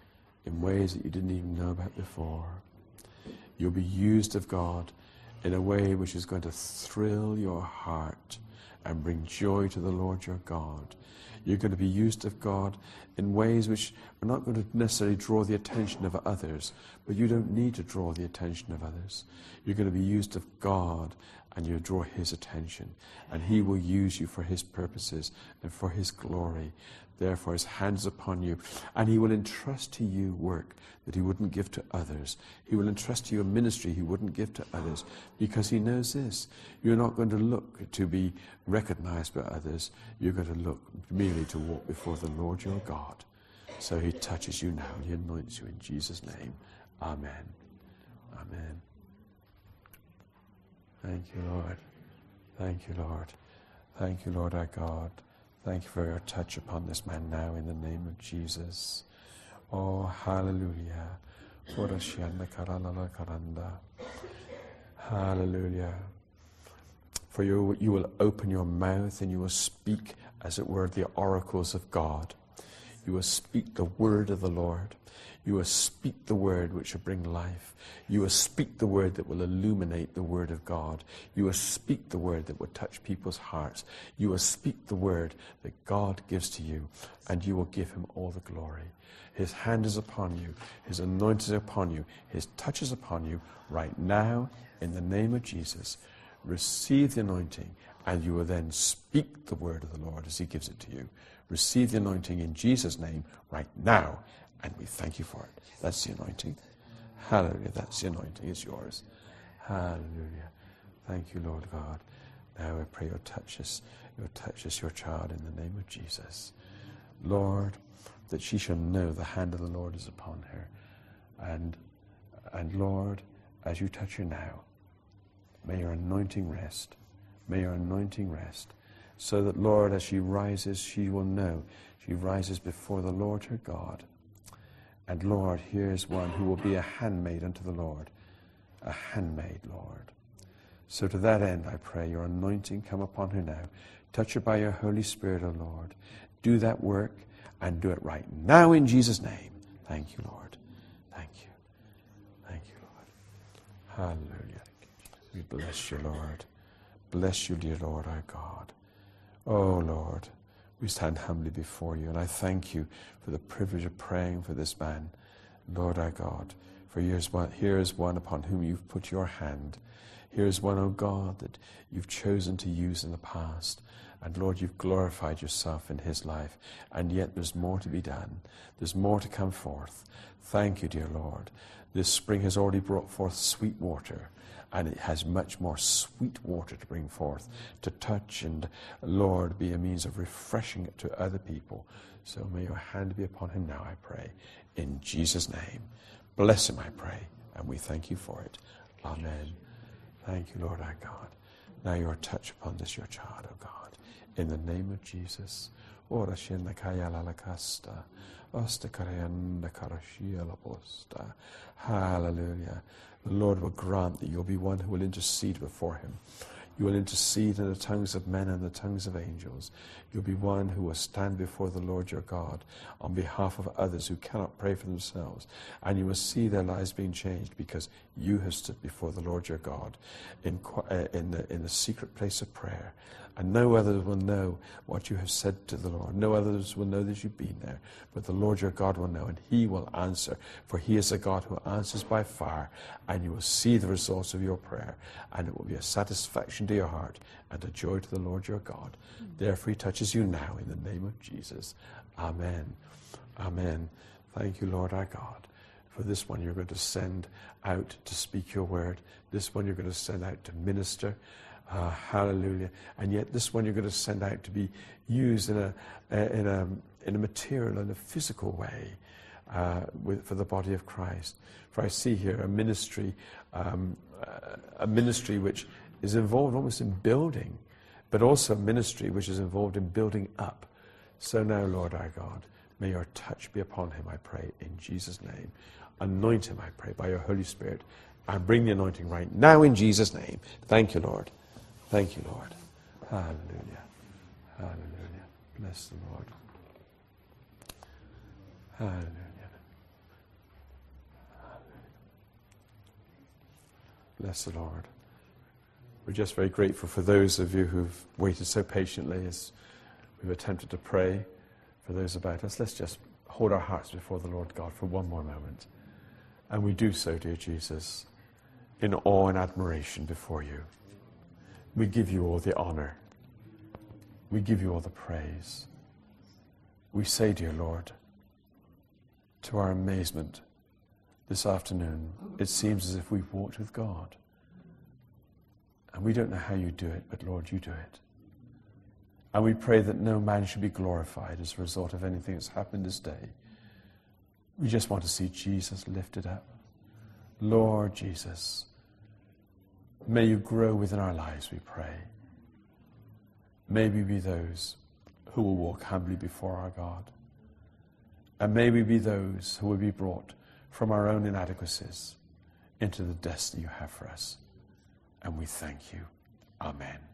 in ways that you didn't even know about before. You'll be used of God in a way which is going to thrill your heart and bring joy to the Lord your God. You're going to be used of God in ways which are not going to necessarily draw the attention of others, but you don't need to draw the attention of others. You're going to be used of God, and you draw his attention, and he will use you for his purposes and for his glory. Therefore his hand is upon you, and he will entrust to you work that he wouldn't give to others. He will entrust to you a ministry he wouldn't give to others, because he knows this: you're not going to look to be recognized by others. You're going to look merely to walk before the Lord your God. So he touches you now, and he anoints you in Jesus' name. Amen. Amen. Thank you, Lord. Thank you, Lord. Thank you, Lord our God. Thank you for your touch upon this man now in the name of Jesus. Oh, hallelujah. Hallelujah. For you, you will open your mouth and you will speak, as it were, the oracles of God. You will speak the word of the Lord. You will speak the word which will bring life. You will speak the word that will illuminate the word of God. You will speak the word that will touch people's hearts. You will speak the word that God gives to you, and you will give him all the glory. His hand is upon you. His anointing is upon you. His touch is upon you right now in the name of Jesus. Receive the anointing, and you will then speak the word of the Lord as he gives it to you. Receive the anointing in Jesus' name right now. And we thank you for it. That's the anointing. Hallelujah. That's the anointing. It's yours. Hallelujah. Thank you, Lord God. Now I pray you'll touch us. You'll touch us, your child, in the name of Jesus. Lord, that she shall know the hand of the Lord is upon her. And, and Lord, as you touch her now, may your anointing rest. May your anointing rest. So that, Lord, as she rises, she will know. She rises before the Lord her God. And Lord, here is one who will be a handmaid unto the Lord. A handmaid, Lord. So to that end, I pray your anointing come upon her now. Touch her by your Holy Spirit, O Lord. Do that work and do it right now in Jesus' name. Thank you, Lord. Thank you. Thank you, Lord. Hallelujah. We bless you, Lord. Bless you, dear Lord, our God. Oh, Lord. We stand humbly before you, and I thank you for the privilege of praying for this man, Lord our God. For here is one, here is one upon whom you've put your hand. Here is one, O God, that you've chosen to use in the past. And Lord, you've glorified yourself in his life, and yet there's more to be done. There's more to come forth. Thank you, dear Lord. This spring has already brought forth sweet water, and it has much more sweet water to bring forth, to touch and, Lord, be a means of refreshing it to other people. So may your hand be upon him now, I pray, in Jesus' name. Bless him, I pray, and we thank you for it. Amen. Thank you, Lord our God. Now your touch upon this, your child, O God, in the name of Jesus. Hallelujah. The Lord will grant that you'll be one who will intercede before him. You will intercede in the tongues of men and the tongues of angels. You'll be one who will stand before the Lord your God on behalf of others who cannot pray for themselves. And you will see their lives being changed because you have stood before the Lord your God in, uh, in, the, in the secret place of prayer. And no others will know what you have said to the Lord. No others will know that you've been there. But the Lord your God will know, and he will answer. For he is a God who answers by fire. And you will see the results of your prayer. And it will be a satisfaction to your heart and a joy to the Lord your God. Mm-hmm. Therefore he touches you now in the name of Jesus. Amen. Amen. Thank you, Lord our God. For this one you're going to send out to speak your word. This one you're going to send out to minister. Uh, hallelujah. And yet this one you're going to send out to be used in a in a in a material and a physical way uh, with, for the body of Christ. For I see here a ministry, um, a ministry which is involved almost in building, but also a ministry which is involved in building up. So now, Lord our God, may your touch be upon him, I pray, in Jesus' name. Anoint him, I pray, by your Holy Spirit. I bring the anointing right now in Jesus' name. Thank you, Lord. Thank you, Lord. Hallelujah. Hallelujah. Bless the Lord. Hallelujah. Bless the Lord. We're just very grateful for those of you who've waited so patiently as we've attempted to pray for those about us. Let's just hold our hearts before the Lord God for one more moment. And we do so, dear Jesus, in awe and admiration before you. We give you all the honor. We give you all the praise. We say, dear Lord, to our amazement this afternoon, it seems as if we've walked with God. And we don't know how you do it, but Lord, you do it. And we pray that no man should be glorified as a result of anything that's happened this day. We just want to see Jesus lifted up. Lord Jesus, may you grow within our lives, we pray. May we be those who will walk humbly before our God. And may we be those who will be brought from our own inadequacies into the destiny you have for us. And we thank you. Amen.